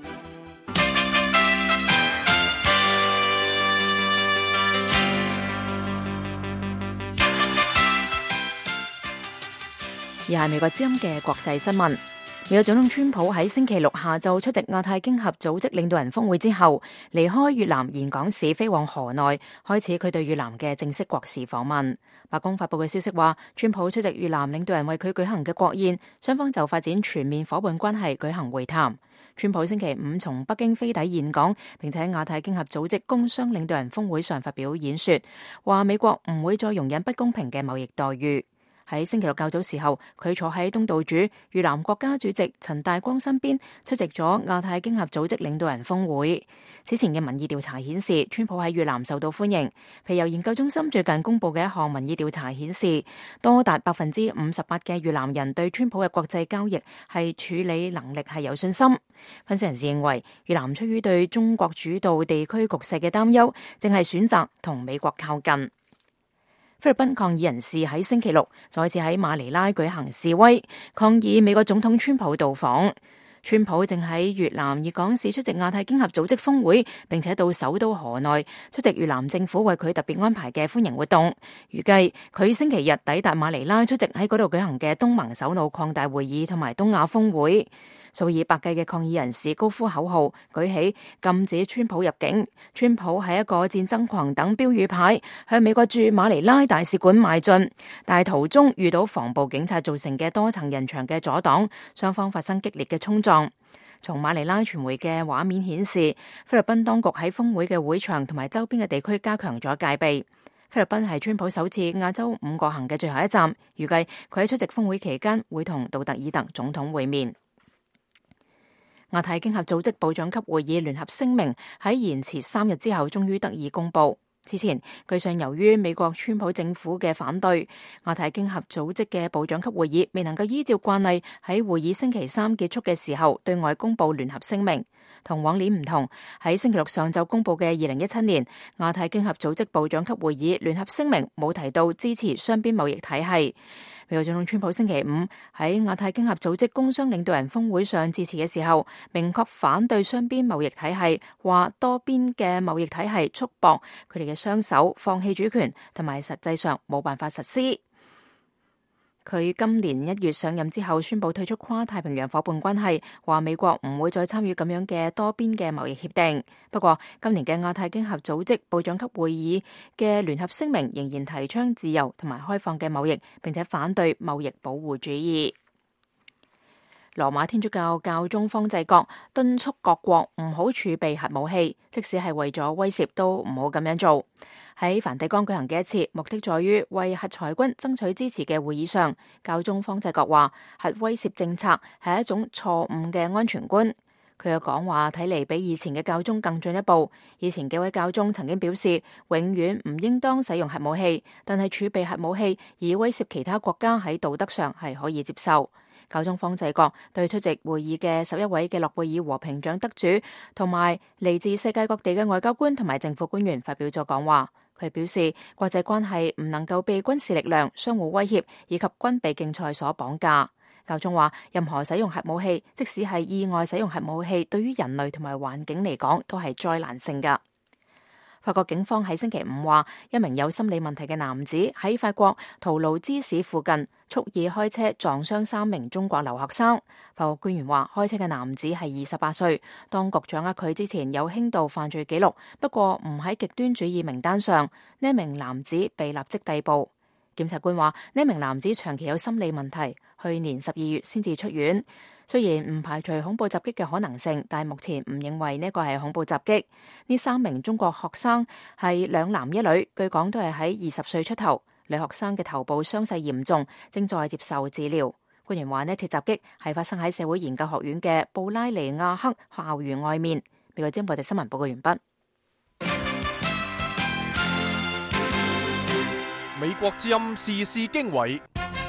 而係美國之音嘅國際新聞。美國總統川普喺星期六下晝出席亞太經合組織領導人峰會之後，離開越南峴港市飛往河內，開始佢對越南嘅正式國事訪問。白宮發佈嘅消息話，川普出席越南領導人為佢舉行嘅國宴，雙方就發展全面夥伴關係舉行會談。川普星期五從北京飛抵峴港，並且喺亞太經合組織工商領導人峰會上發表演說，話美國唔會再容忍不公平嘅貿易待遇。喺星期六較早時候，佢坐喺東道主越南國家主席陳大光身邊，出席咗亞太經合組織領導人峰會。此前嘅民意調查顯示，川普喺越南受到歡迎。皮尤研究中心最近公布嘅一項民意調查顯示，多達58%嘅越南人對川普嘅國際交易係處理能力係有信心。分析人士認為，越南出於對中國主導地區局勢嘅擔憂，正係選擇同美國靠近。菲律賓抗議人士喺星期六再次喺馬尼拉舉行示威，抗議美國總統川普到訪。川普正喺越南峴港市出席亞太經合組織峰會，並且到首都河內出席越南政府為佢特別安排嘅歡迎活動。預計佢星期日抵達馬尼拉出席喺嗰度舉行嘅東盟首腦擴大會議同埋東亞峰會。數以百計嘅抗議人士高呼口號，舉起禁止川普入境、川普係一個戰爭狂等標語牌，向美國駐馬尼拉大使館邁進，但係途中遇到防暴警察造成嘅多層人牆嘅阻擋，雙方發生激烈嘅衝撞。從馬尼拉傳媒嘅畫面顯示，菲律賓當局喺峰會嘅會場同埋周邊嘅地區加強咗戒備。菲律賓係川普首次亞洲5國行嘅最後一站，預計佢喺出席峰會期間會同杜特爾特總統會面。亞太經合組織部長級會議聯合聲明喺延遲3日之後終於得以公布。之前據信由於美國川普政府嘅反對，亞太經合組織嘅部長級會議未能夠依照慣例喺會議星期3結束嘅時候對外公布聯合聲明。同往年唔同，喺星期六上晝公布嘅2017年亞太經合組織部長級會議聯合聲明冇提到支持雙邊貿易體系。美國總統川普星期五喺亞太經合組織工商領導人峰會上致辭嘅時候，明確反對雙邊貿易體系，話多邊嘅貿易體系束縛佢哋嘅雙手，放棄主權，同埋實際上冇辦法實施。佢今年1月上任之後宣布退出跨太平洋夥伴關係，話美國唔會再參與咁樣嘅多邊嘅貿易協定。不過今年嘅亞太經合組織部長級會議嘅聯合聲明仍然提倡自由同埋開放嘅貿易，並且反對貿易保護主義。羅馬天主教教宗方濟各敦促各國唔好儲備核武器，即使係為咗威懾都唔好咁樣做。喺梵蒂岡舉行嘅一次目的在於為核裁軍爭取支持嘅會議上，教宗方濟各話核威懾政策係一種錯誤嘅安全觀。佢嘅講話睇嚟比以前嘅教宗更進一步。以前幾位教宗曾經表示永遠唔應當使用核武器，但係儲備核武器以威懾其他國家喺道德上係可以接受。教宗方濟各對出席會議嘅11位嘅諾貝爾和平獎得主同埋嚟自世界各地嘅外交官同埋政府官員發表咗講話。佢表示國際關係唔能夠被軍事力量、相互威脅以及軍備競賽所綁架。教宗話任何使用核武器，即使係意外使用核武器，對於人類同埋環境嚟講都係災難性㗎。法國警方喺星期五話，一名有心理問題嘅男子喺法國圖盧茲市附近蓄意開車撞傷3名中國留學生。法國官員話，開車嘅男子係28歲，當局掌握佢之前有輕度犯罪記錄，不過唔喺極端主義名單上。呢名男子被立即逮捕。 檢察官話呢名男子長期有心理問題，去年12月先至出院。雖然唔排除恐怖襲擊嘅可能性，但目前唔認為呢個係恐怖襲擊。呢3名中國學生係2男1女，據講都係喺20歲出頭。女學生嘅頭部傷勢嚴重，正在接受治療。官員話呢次襲擊係發生喺社會研究學院嘅布拉尼亞克校園外面。美國之音報道新聞報告完畢。 美國之音時事經緯，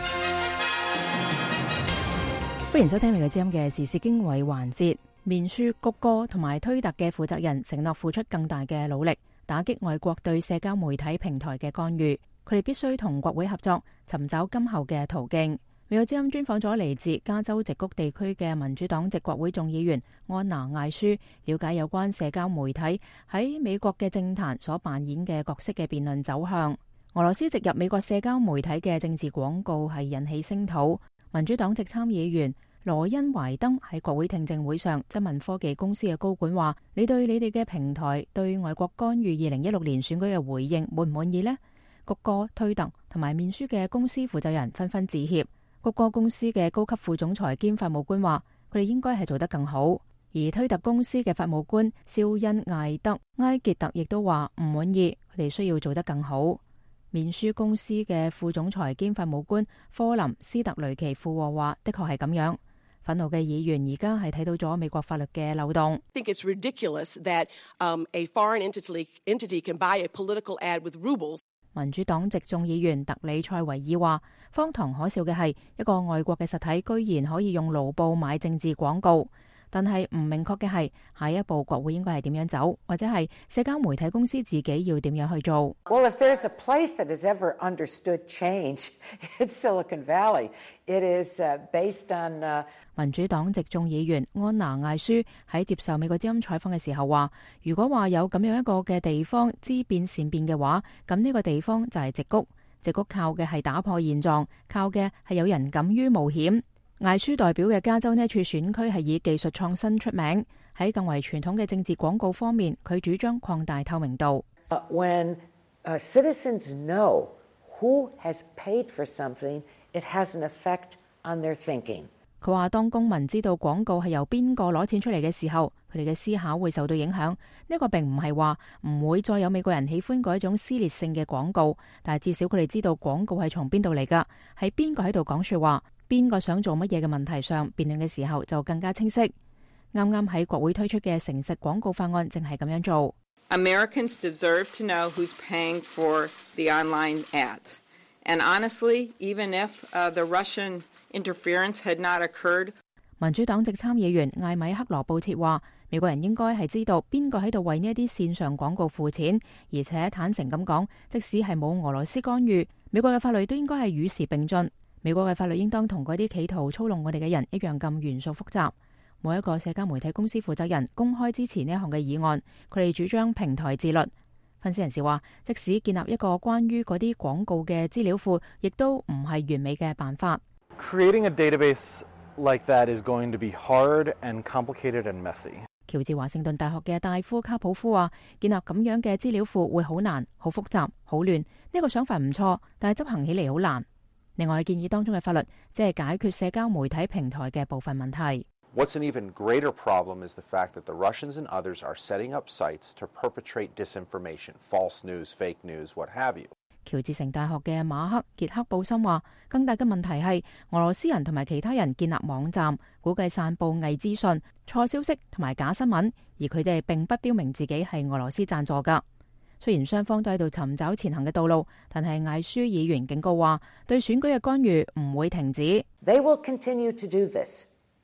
歡迎收聽美國之音嘅時事經緯環節。面書、谷歌同埋推特嘅負責人承諾付出更大嘅努力，打擊外國對社交媒體平台嘅干預。佢哋必須同國會合作，尋找今後嘅途徑。美國之音專訪咗嚟自加州矽谷地區嘅民主黨籍國會眾議員安娜艾舒，了解有關社交媒體喺美國嘅政壇所扮演嘅角色嘅辯論走向。俄羅斯植入美國社交媒體嘅政治廣告係引起聲討。民主黨籍參議員羅恩懷登喺國會聽證會上質問科技公司嘅高管話：你對你哋嘅平台對外國干預2016年選舉嘅回應滿唔滿意呢？谷歌、推特同埋面書嘅公司負責人紛紛致歉。谷歌公司嘅高級副總裁兼法務官話：佢哋應該係做得更好。而推特公司嘅法務官肖恩艾德埃傑特亦都話唔滿意，佢哋需要做得更好。面書公司嘅副總裁兼法務官科林斯特雷奇附和話：的確係咁樣。憤怒嘅議員而家係睇到咗美國法律嘅漏洞。 I think it's ridiculous that a foreign entity can buy a political ad with rubles. 民主黨籍眾議員特里塞維爾話：荒唐可笑嘅係，一個外國嘅實體居然可以用盧布買政治廣告。但係唔明確嘅係，下一步國會應該係點樣走，或者係社交媒體公司自己要點樣去做。 Well, if there's a place that has ever understood change, it's Silicon Valley. It is based on 民主黨籍眾議員安娜艾舒喺接受美國之音採訪嘅時候話：如果話有咁樣一個嘅地方知變善變嘅話，咁呢個地方就係矽谷。矽谷靠嘅係打破現狀，靠嘅係有人敢於冒險。艾舒代表嘅加州呢一處選區係以技術創新出名，喺更為傳統嘅政治廣告方面，佢主張擴大透明度。 When citizens know who has paid for something, it has an effect on their thinking. 佢話當公民知道廣告係由邊個攞錢出嚟嘅時候，佢哋嘅思考會受到影響。呢個並唔係話唔會再有美國人喜歡嗰一種撕裂性嘅廣告，但係至少佢哋知道廣告係從邊度嚟㗎，係邊個喺度講說話，邊個想做乜嘢嘅問題上辯論嘅時候就更加清晰。啱啱喺國會推出嘅誠實廣告法案正係咁樣做。 Americans deserve to know who's paying for the online ads. And honestly, even if the Russian interference had not occurred. 民主黨籍參議員艾米克羅布切話：美國人應該係知道邊個喺度為呢一啲線上廣告付錢，而且坦誠咁講，即使係冇俄羅斯干預，美國嘅法律都應該係與時並進。美國嘅法律應當同嗰啲企圖操弄我哋嘅人一樣咁元素複雜。每一個社交媒體公司負責人公開支持呢一項嘅議案，佢哋主張平台自律。分析人士話，即使建立一個關於嗰啲廣告嘅資料庫，亦都唔係完美嘅辦法。 Creating a database like that is going to be hard and complicated and messy. 喬治華盛頓大學嘅戴夫卡普夫話，建立咁樣嘅資料庫會好難、好複雜、好亂。呢個想法唔錯，但係執行起嚟好難。另外建議當中嘅法律，只係解決社交媒體平台嘅部分問題。 What's an even greater problem is the fact that the Russians and others are setting up sites to perpetrate disinformation, false news, fake news, what have you. 喬治城大學嘅馬克傑克布森話，更大嘅問題係俄羅斯人同埋其他人建立網站，估計散布偽資訊、錯消息同埋假新聞，而佢哋並不標明自己係俄羅斯贊助㗎。雖然雙方都喺度尋找前行嘅道路，但係艾舒議員警告話，對選舉嘅干預唔會停止。 They will continue to do this.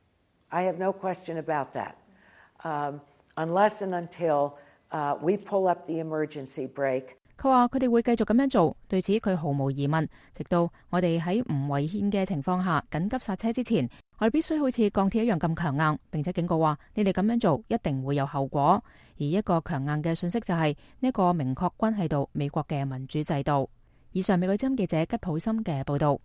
I have no question about that. Unless and until we pull up the emergency brake. 佢話佢哋會繼續咁樣做，對此佢毫無疑問。直到我哋喺唔違憲嘅情況下緊急剎車之前，我哋必須好似鋼鐵一樣咁強硬，並且警告話你哋咁樣做一定會有後果。而一個強硬嘅訊息就係呢個明確關係到美國嘅民主制度。以上美國之音記者吉普森嘅報道。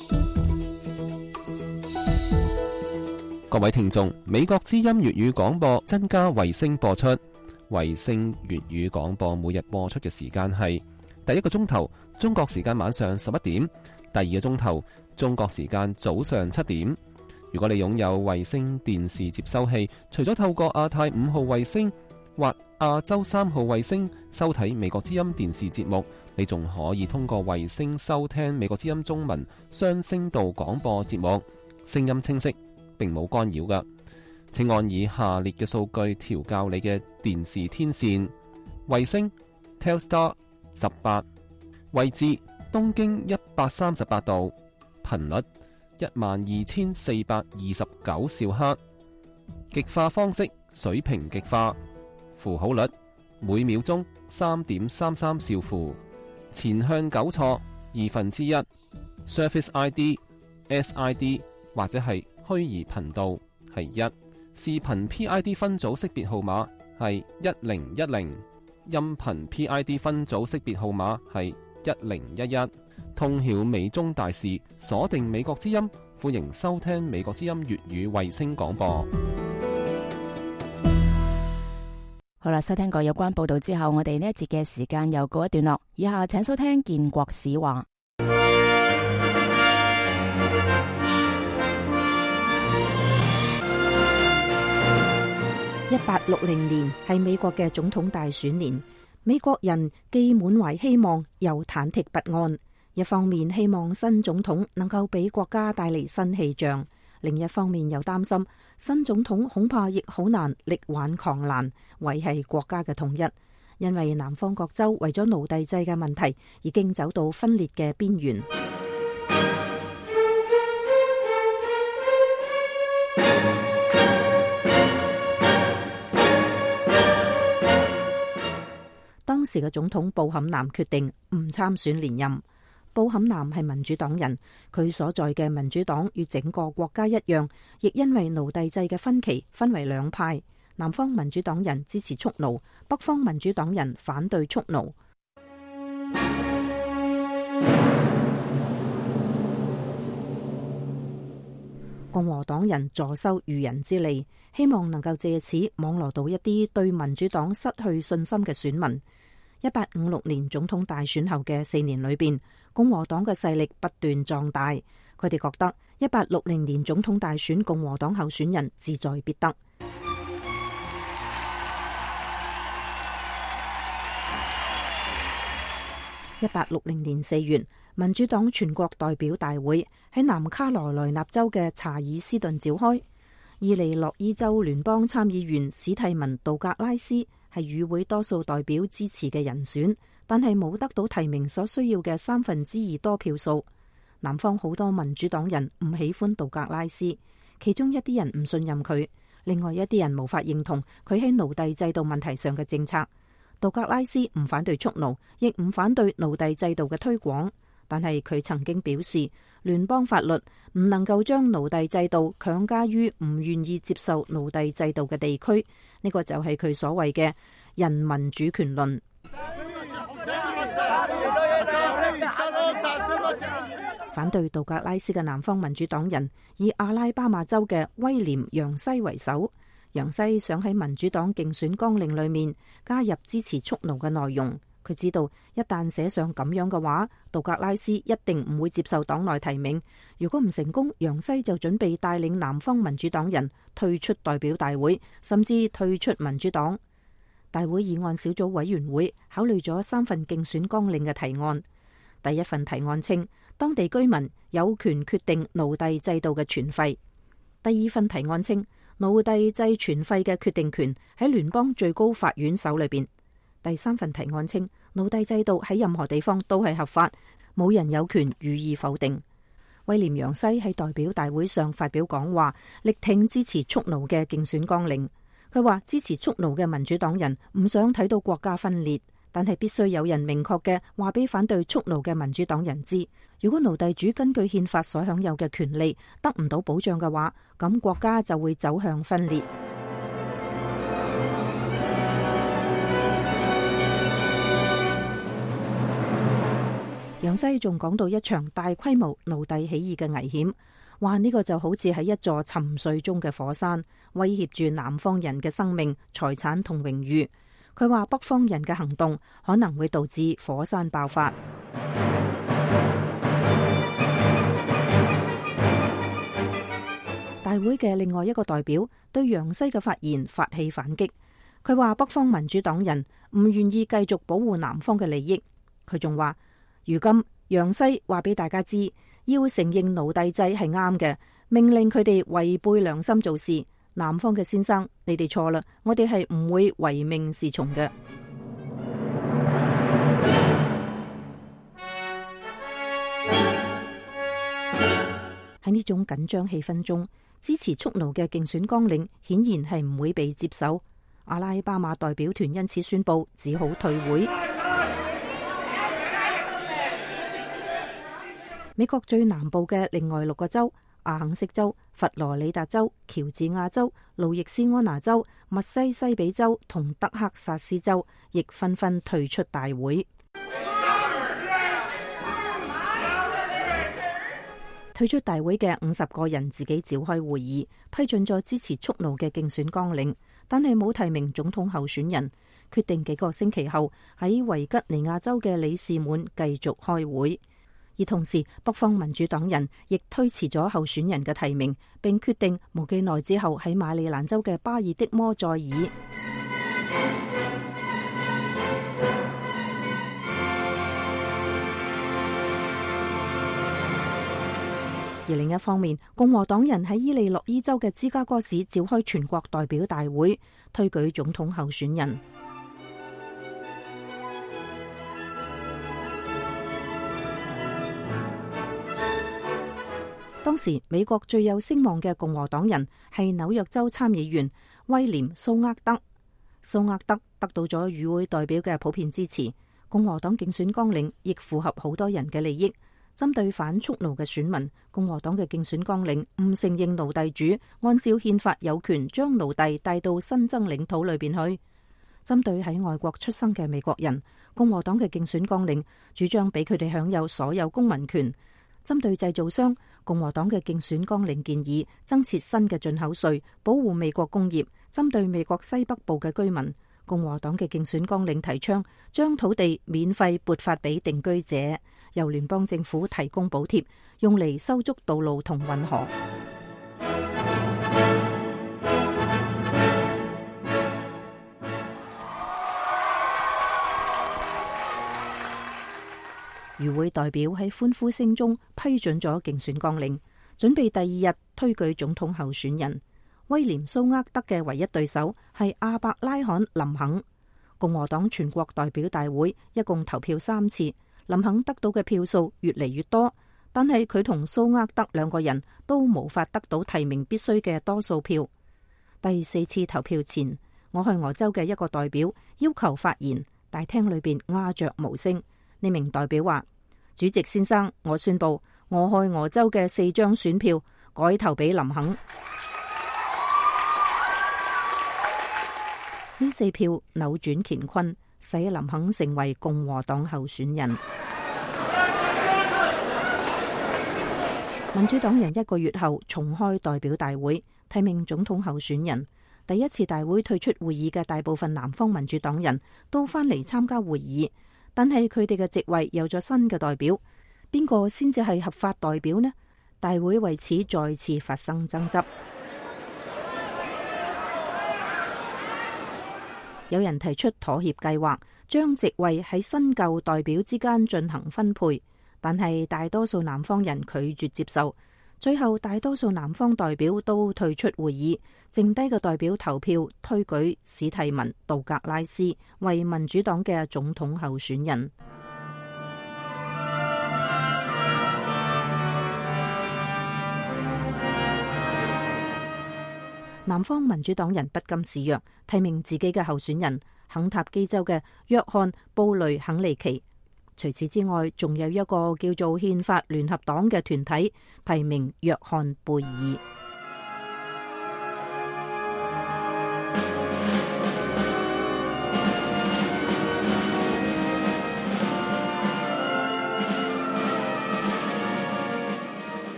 各位聽眾，美國之音粵語廣播增加衛星播出。衛星粵語廣播每日播出嘅時間係第一個鐘頭中國時間晚上11點，第二個鐘頭中國時間早上7點。如果你擁有衛星電視接收器，除咗透過亞太5號衛星或亞洲3號衛星收睇美國之音電視節目，你仲可以通過衛星收聽美國之音中文雙聲道廣播節目，聲音清晰，並冇干擾㗎。請按以下列嘅數據調校你嘅電視天線：衛星 Telstar 18，位置東經138度，頻率12429兆赫，極化方式水平極化，符號率每秒鐘3.33兆符，前向糾錯1/2， Surface ID、SID 或者係虛擬頻道係1，視頻 PID 分組識別號碼係1010，音頻 PID 分組識別號碼係1011。通曉美中大事，鎖定美國之音，歡迎收聽美國之音粵語衛星廣播。 好啦，收聽過有關報道之後，我哋呢一節嘅時間又告一段落。以下請收聽建國史話。1860年係美國嘅總統大選年，美國人既滿懷希望又忐忑不安。一方面希望新總統能夠俾國家帶嚟新氣象，另一方面又擔心新總統恐怕亦好難力挽狂瀾，維繫國家嘅統一，因為南方各州為咗奴隸制嘅問題已經走到分裂嘅邊緣。當時嘅總統布坎南決定唔參選連任。布坎南係民主黨人，佢所在嘅民主黨與整個國家一樣，亦因為奴隸制嘅分歧分為兩派。南方民主黨人支持蓄奴，北方民主黨人反對蓄奴。共和黨人坐收漁人之利，希望能夠借此網羅到一啲對民主黨失去信心嘅選民。1856年總統大選後嘅4年裏邊，共和黨嘅勢力不斷壯大。佢哋覺得1860年總統大選共和黨候選人志在必得。1860年4月，民主黨全國代表大會喺南卡羅來納州嘅查爾斯頓召開。伊利諾伊州聯邦參議員史蒂文·杜格拉斯係與會多數代表支持嘅人選，但係冇得到提名所需要嘅2/3多票數。南方好多民主黨人唔喜歡杜格拉斯，其中一啲人唔信任佢，另外一啲人無法認同佢喺奴隸制度問題上嘅政策。杜格拉斯唔反對蓄奴，亦唔反對奴隸制度嘅推廣，但係佢曾經表示，聯邦法律唔能夠將奴隸制度強加於唔願意接受奴隸制度嘅地區。呢個就係佢所謂嘅人民主權論。反對杜格拉斯嘅南方民主黨人以阿拉巴馬州嘅威廉·楊西為首。楊西想喺民主黨競選綱領裏面加入支持蓄奴嘅內容。佢知道一旦寫上咁樣嘅話，杜格拉斯一定唔會接受黨內提名。如果唔成功，楊西就準備帶領南方民主黨人退出代表大會，甚至退出民主黨。大會議案小組委員會考慮咗3份競選綱領嘅提案。第一份提案稱，當地居民有權決定奴隸制度嘅存廢。第二份提案稱，奴隸制存廢嘅決定權喺聯邦最高法院手裏邊。第三份提案稱，奴隸制度喺任何地方都係合法，冇人有權予以否定。威廉楊西喺代表大會上發表講話，力挺支持蓄奴嘅競選綱領。佢話支持蓄奴嘅民主黨人唔想睇到國家分裂，但係必須有人明確嘅話俾反對蓄奴嘅民主黨人知，如果奴隸主根據憲法所享有嘅權利得唔到保障嘅話，咁國家就會走向分裂。楊西仲講到一場大規模奴隸起義嘅危險，話呢個就好似喺一座沉睡中嘅火山，威脅住南方人嘅生命、財產同榮譽。 佢話北方人嘅行動可能會導致火山爆發。大會嘅另外一個代表對楊西嘅發言發起反擊，佢話北方民主黨人唔願意繼續保護南方嘅利益。佢仲話，如今楊西話俾大家知，要承認奴隸制係啱嘅，命令佢哋違背良心做事。南方嘅先生，你哋錯啦，我哋係唔會唯命是從嘅。喺呢種緊張氣氛中，支持蓄奴嘅競選綱領顯然係唔會被接受。阿拉巴馬代表團因此宣布只好退會。美國最南部嘅另外6個州，阿肯色州、佛羅里達州、喬治亞州、路易斯安那州、密西西比州同德克薩斯州，亦紛紛退出大會。退出大會嘅50個人自己召開會議，批准咗支持蓄奴嘅競選綱領，但係冇提名總統候選人，決定幾個星期後喺維吉尼亞州嘅里士滿繼續開會。而同時，北方民主黨人亦推遲咗候選人嘅提名，並決定無幾耐之後喺馬里蘭州嘅巴爾的摩再議。而另一方面，共和黨人喺伊利諾伊州嘅芝加哥市召開全國代表大會，推舉總統候選人。當時美國最有聲望嘅共和黨人係紐約州參議員威廉蘇厄德。蘇厄德得到咗與會代表嘅普遍支持，共和黨競選綱領亦符合好多人嘅利益。針對反蓄奴嘅選民，共和黨嘅競選綱領唔承認奴隸主按照憲法有權將奴隸帶到新增領土裏邊去。針對喺外國出生嘅美國人，共和黨嘅競選綱領主張俾佢哋享有所有公民權。針對製造商，共和黨嘅競選綱領建議增設新嘅進口稅，保護美國工業。針對美國西北部嘅居民，共和黨嘅競選綱領提倡將土地免費撥發俾定居者，由聯邦政府提供補貼，用嚟修築道路同運河。與會代表喺歡呼聲中批准咗競選綱領，準備第二日推舉總統候選人。威廉蘇厄德嘅唯一對手係亞伯拉罕林肯。共和黨全國代表大會一共投票3次，林肯得到嘅票數越嚟越多，但係佢同蘇厄德兩個人都無法得到提名必須嘅多數票。第4次投票前，俄亥俄州嘅一個代表要求發言，大廳裏邊鴉雀無聲。呢名代表話：主席先生，我宣布俄亥俄州嘅4張選票改投俾林肯。呢4票扭轉乾坤，使林肯成為共和黨候選人。民主黨人1個月後重開代表大會，提名總統候選人。第一次大會退出會議嘅大部分南方民主黨人都返嚟參加會議，但係佢哋嘅席位有咗新嘅代表，邊個先至係合法代表呢？大會為此再次發生爭執。有人提出妥協計劃，將席位喺新舊代表之間進行分配，但係大多數南方人拒絕接受。最後大多數南方代表都退出會議，剩低嘅代表投票推舉史蒂文·杜格拉斯為民主黨嘅總統候選人。南方民主黨人不甘示弱，提名自己嘅候選人肯塔基州嘅約翰·布雷肯尼奇。除此之外，仲有一個叫做憲法聯合黨嘅團體提名約翰貝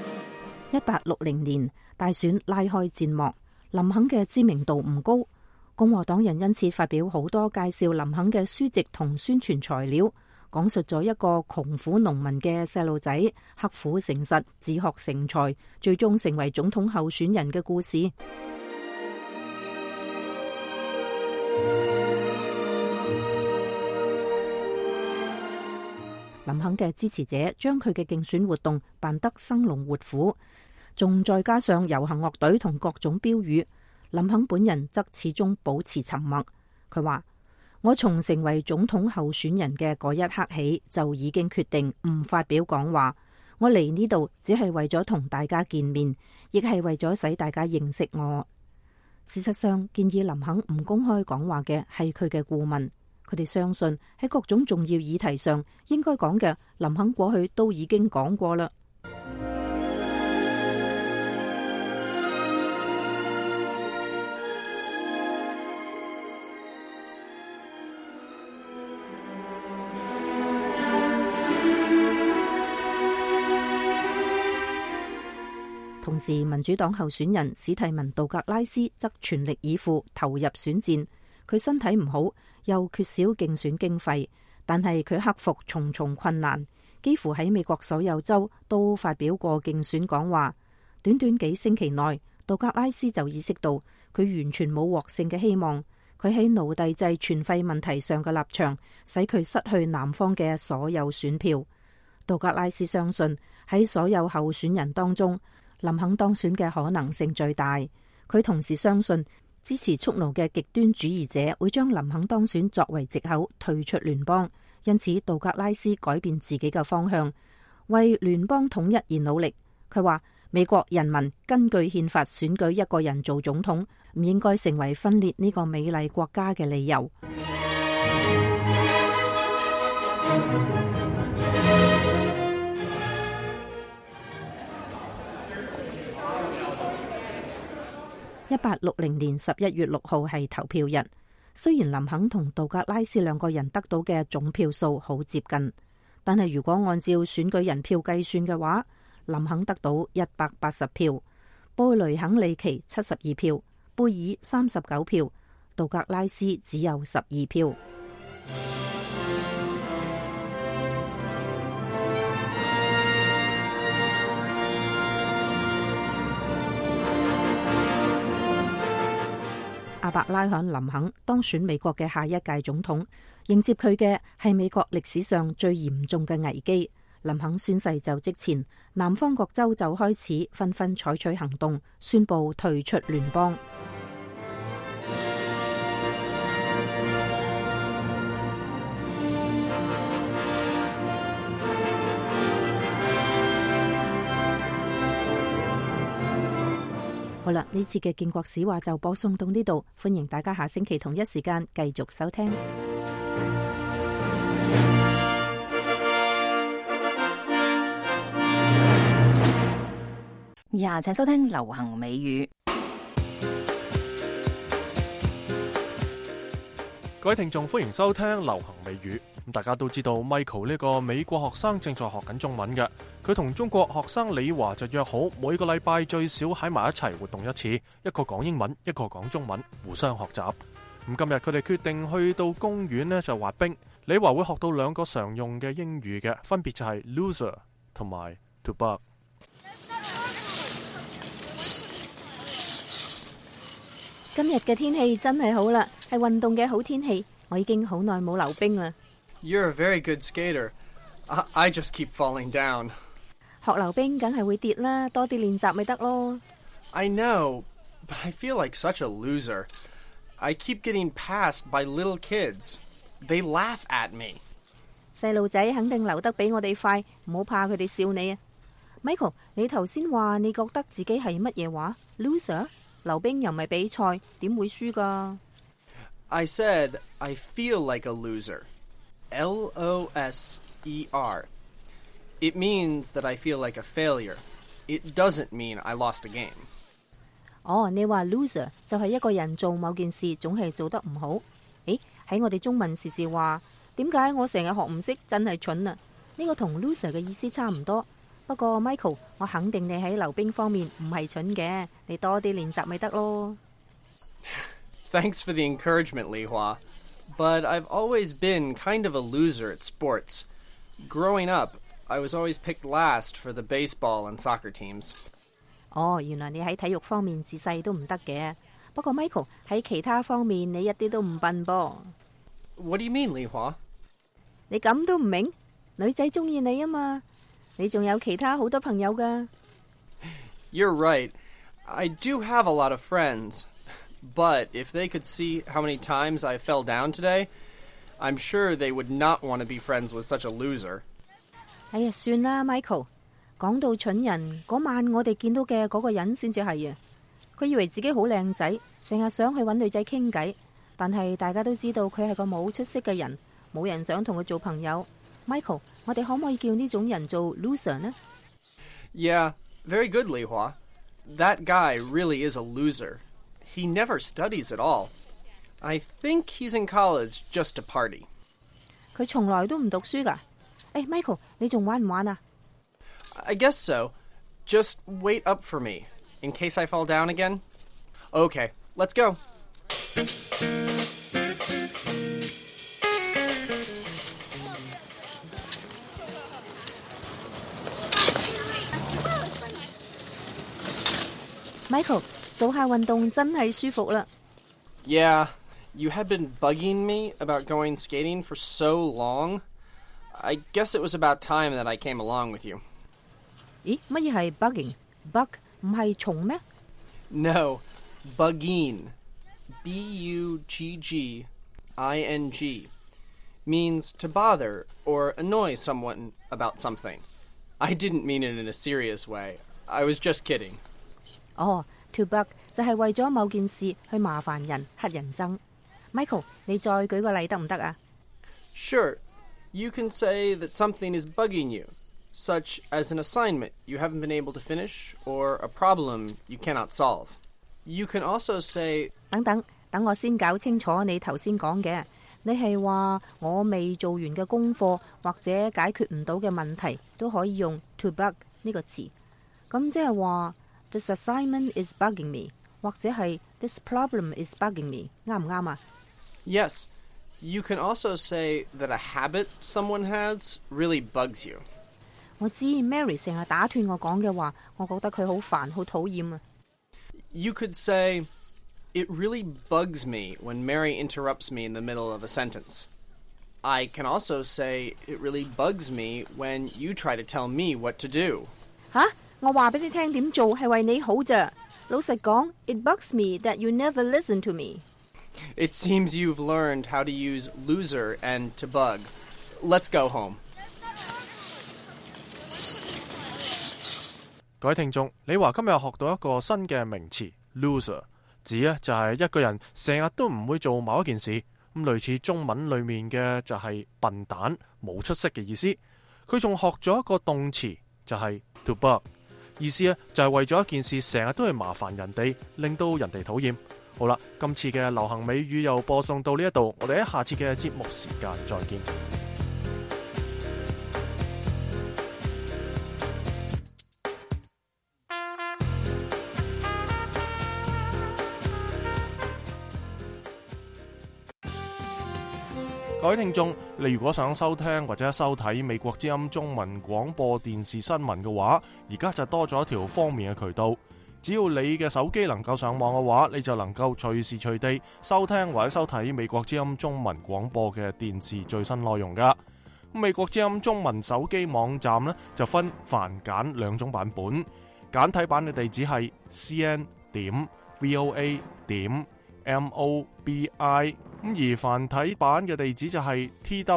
爾。1860年大選拉開戰幕，林肯嘅知名度唔高， 共和黨人因此發表好多介紹林肯嘅書籍同宣傳材料，講述咗一個窮苦農民嘅細路仔刻苦誠實、自學成才，最終成為總統候選人嘅故事。林肯嘅支持者將佢嘅競選活動辦得生龍活虎，仲再加上遊行樂隊同各種標語。林肯本人則始終保持沉默。佢話：我從成為總統候選人嘅嗰一刻起，就已經決定唔發表講話。我嚟呢度只係為咗同大家見面，亦係為咗使大家認識我。事實上，建議林肯唔公開講話嘅係佢嘅顧問。佢哋相信喺各種重要議題上應該講嘅，林肯過去都已經講過啦。同時，民主黨候選人史蒂文·杜格拉斯則全力以赴投入選戰。佢身體唔好，又缺少競選經費，但係佢克服重重困難，幾乎喺美國所有州都發表過競選講話。短短幾星期內，杜格拉斯就意識到佢完全冇獲勝嘅希望。佢喺奴隸制全廢問題上嘅立場，使佢失去南方嘅所有選票。杜格拉斯相信喺所有候選人當中，林肯當選嘅可能性最大。佢同時相信支持蓄奴嘅極端主義者會將林肯當選作為藉口退出聯邦，因此杜格拉斯改變自己嘅方向，為聯邦統一而努力。佢話美國人民根據憲法選舉一個人做總統，唔應該成為分裂呢個美麗國家嘅理由。1860年11月6號係投票日。雖然林肯同杜格拉斯兩個人得到嘅總票數好接近，但係如果按照選舉人票計算嘅話，林肯得到180票，布雷肯利奇72票，貝爾39票，杜格拉斯只有12票。阿伯拉罕·林肯當選美國嘅下一屆總統，迎接佢嘅係美國歷史上最嚴重嘅危機。林肯宣誓就職前，南方各州就開始紛紛採取行動，宣布退出聯邦。好啦，呢次嘅建國史話就播送到呢度，歡迎大家下星期同一時間繼續收聽。 以下請收聽流行美語。 各位聽眾，歡迎收聽流行美語。大家都知道 Michael 呢個美國學生正在學緊中文嘅，佢同中國學生李華就約好每個禮拜最少喺埋一齊活動一次，一個講英文，一個講中文，互相學習。咁今日佢哋決定去到公園呢就滑冰。李華會學到兩個常用嘅英語嘅，分別就係 loser 同埋 to bug。 今日嘅天氣真係好啦，係運動嘅好天氣。我已經好耐冇溜冰啦。 You're a very good skater. I just keep falling down. 學溜冰梗係會跌啦，多啲練習咪得咯。 I know, but I feel like such a loser. I keep getting passed by little kids. They laugh at me. 細路仔肯定溜得比我哋快，唔好怕佢哋笑你啊。Michael， 你頭先話你覺得自己係乜嘢話 ？Loser？ 溜冰又唔係比賽，點會輸㗎？ I said I feel like a loser. L-O-S-E-R. It means that I feel like a failure. It doesn't mean I lost a game. 哦，你話 loser 就係一個人做某件事總係做得唔好。誒，喺我哋中文時時話，點解我成日學唔識，真係蠢啊！呢個同 loser 嘅意思差唔多。不過 Michael， 我肯定你喺溜冰方面唔係蠢嘅，你多啲練習咪得咯。 Thanks for the encouragement, Li Hua. But I've always been kind of a loser at sports. Growing up, I was always picked last for the baseball and soccer teams. 原來你喺體育方面自細都唔得嘅。不過 Michael 喺其他方面你一啲都唔笨噃。 What do you mean, Li Hua? 你咁都唔明？女仔中意你啊嘛，你仲有其他好多朋友㗎。 You're right. I do have a lot of friends. But if they could see how many times I fell down today, I'm sure they would not want to be friends with such a loser. 哎呀，算啦 ，Michael。講到蠢人，嗰晚我哋見到嘅嗰個人先至係啊。佢以為自己好靚仔，成日想去揾女仔傾偈，但係大家都知道佢係個冇出息嘅人，冇人想同佢做朋友。Michael，我哋可唔可以叫呢種人做 loser 呢？ Yeah, very good, Li Hua. That guy really is a loser. He never studies at all. I think he's in college just to party. 佢從來都唔讀書㗎。Michael，你仲玩唔玩啊？ I guess so. Just wait up for me, in case I fall down again. Okay, let's go. Michael， 做下運動真係舒服啦。 Yeah, you had been bugging me about going skating for so long. I guess it was about time that I came along with you. 咦，乜嘢係 bugging？bug 唔係蟲咩？ No, bugging. B-U-G-G-I-N-G. Means to bother or annoy someone about something. I didn't mean it in a serious way. I was just kidding. To bug 就係為咗某件事去麻煩人、乞人憎。Michael， 你再舉個例得唔得啊？ Sure. You can say that something is bugging you, such as an assignment you haven't been able to finish or a problem you cannot solve. You can also say... 等我先搞清楚你頭先講嘅。你係話我未做完嘅功課或者解決唔到嘅問題都可以用 to bug 呢個詞。咁即係話 This assignment is bugging me， 或者係 This problem is bugging me， 啱唔啱啊？ Yes. You can also say that a habit someone has really bugs you. 我知 Mary 成日打斷我講嘅話，我覺得佢好煩，好討厭啊。 You could say, it really bugs me when Mary interrupts me in the middle of a sentence. I can also say, it really bugs me when you try to tell me what to do. 吓，我話俾你聽點做係為你好咋。老實講 ，it bugs me that you never listen to me. It seems you've learned how to use loser and to bug. Let's go home. 各位聽眾，你話今日學到一個新嘅名詞 loser， 指呢就係一個人成日都唔會做某一件事，咁類似中文裏面嘅就係笨蛋、冇出息嘅意思。佢仲學咗一個動詞就係 to bug， 意思呢就係為咗一件事成日都係麻煩人哋，令到人哋討厭。好啦，今次嘅流行美語又播送到呢一度，我哋喺下次嘅節目時間再見。各位聽眾，你如果想收聽或者收睇美國之音中文廣播電視新聞嘅話，而家就多咗一條方便嘅渠道。只要你嘅手機能夠上網嘅話，你就能夠隨時隨地收聽或者收睇美國之音中文廣播嘅電視最新內容噶。美國之音中文手機網站呢，就分繁簡兩種版本，簡體版嘅地址係 cn.voa.mobi， 而繁體版嘅地址就係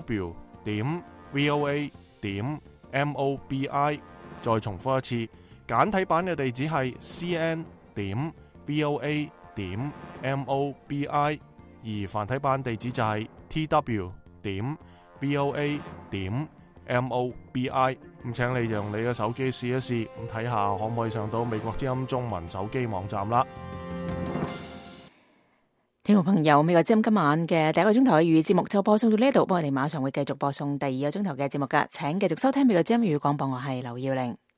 tw.voa.mobi。 再重複一次，簡體版嘅地址係 cn.voa.mobi， 而繁體版地址就係 tw.voa.mobi。 咁請你用你嘅手機試一試，咁睇下可唔可以上到美國之音中文手機網站啦。 聽眾朋友，美國之音今晚嘅第一個鐘頭嘅粵語節目就播送到呢度，不過我哋馬上會繼續播送第二個鐘頭嘅節目噶，請繼續收聽美國之音粵語廣播，我係劉耀玲。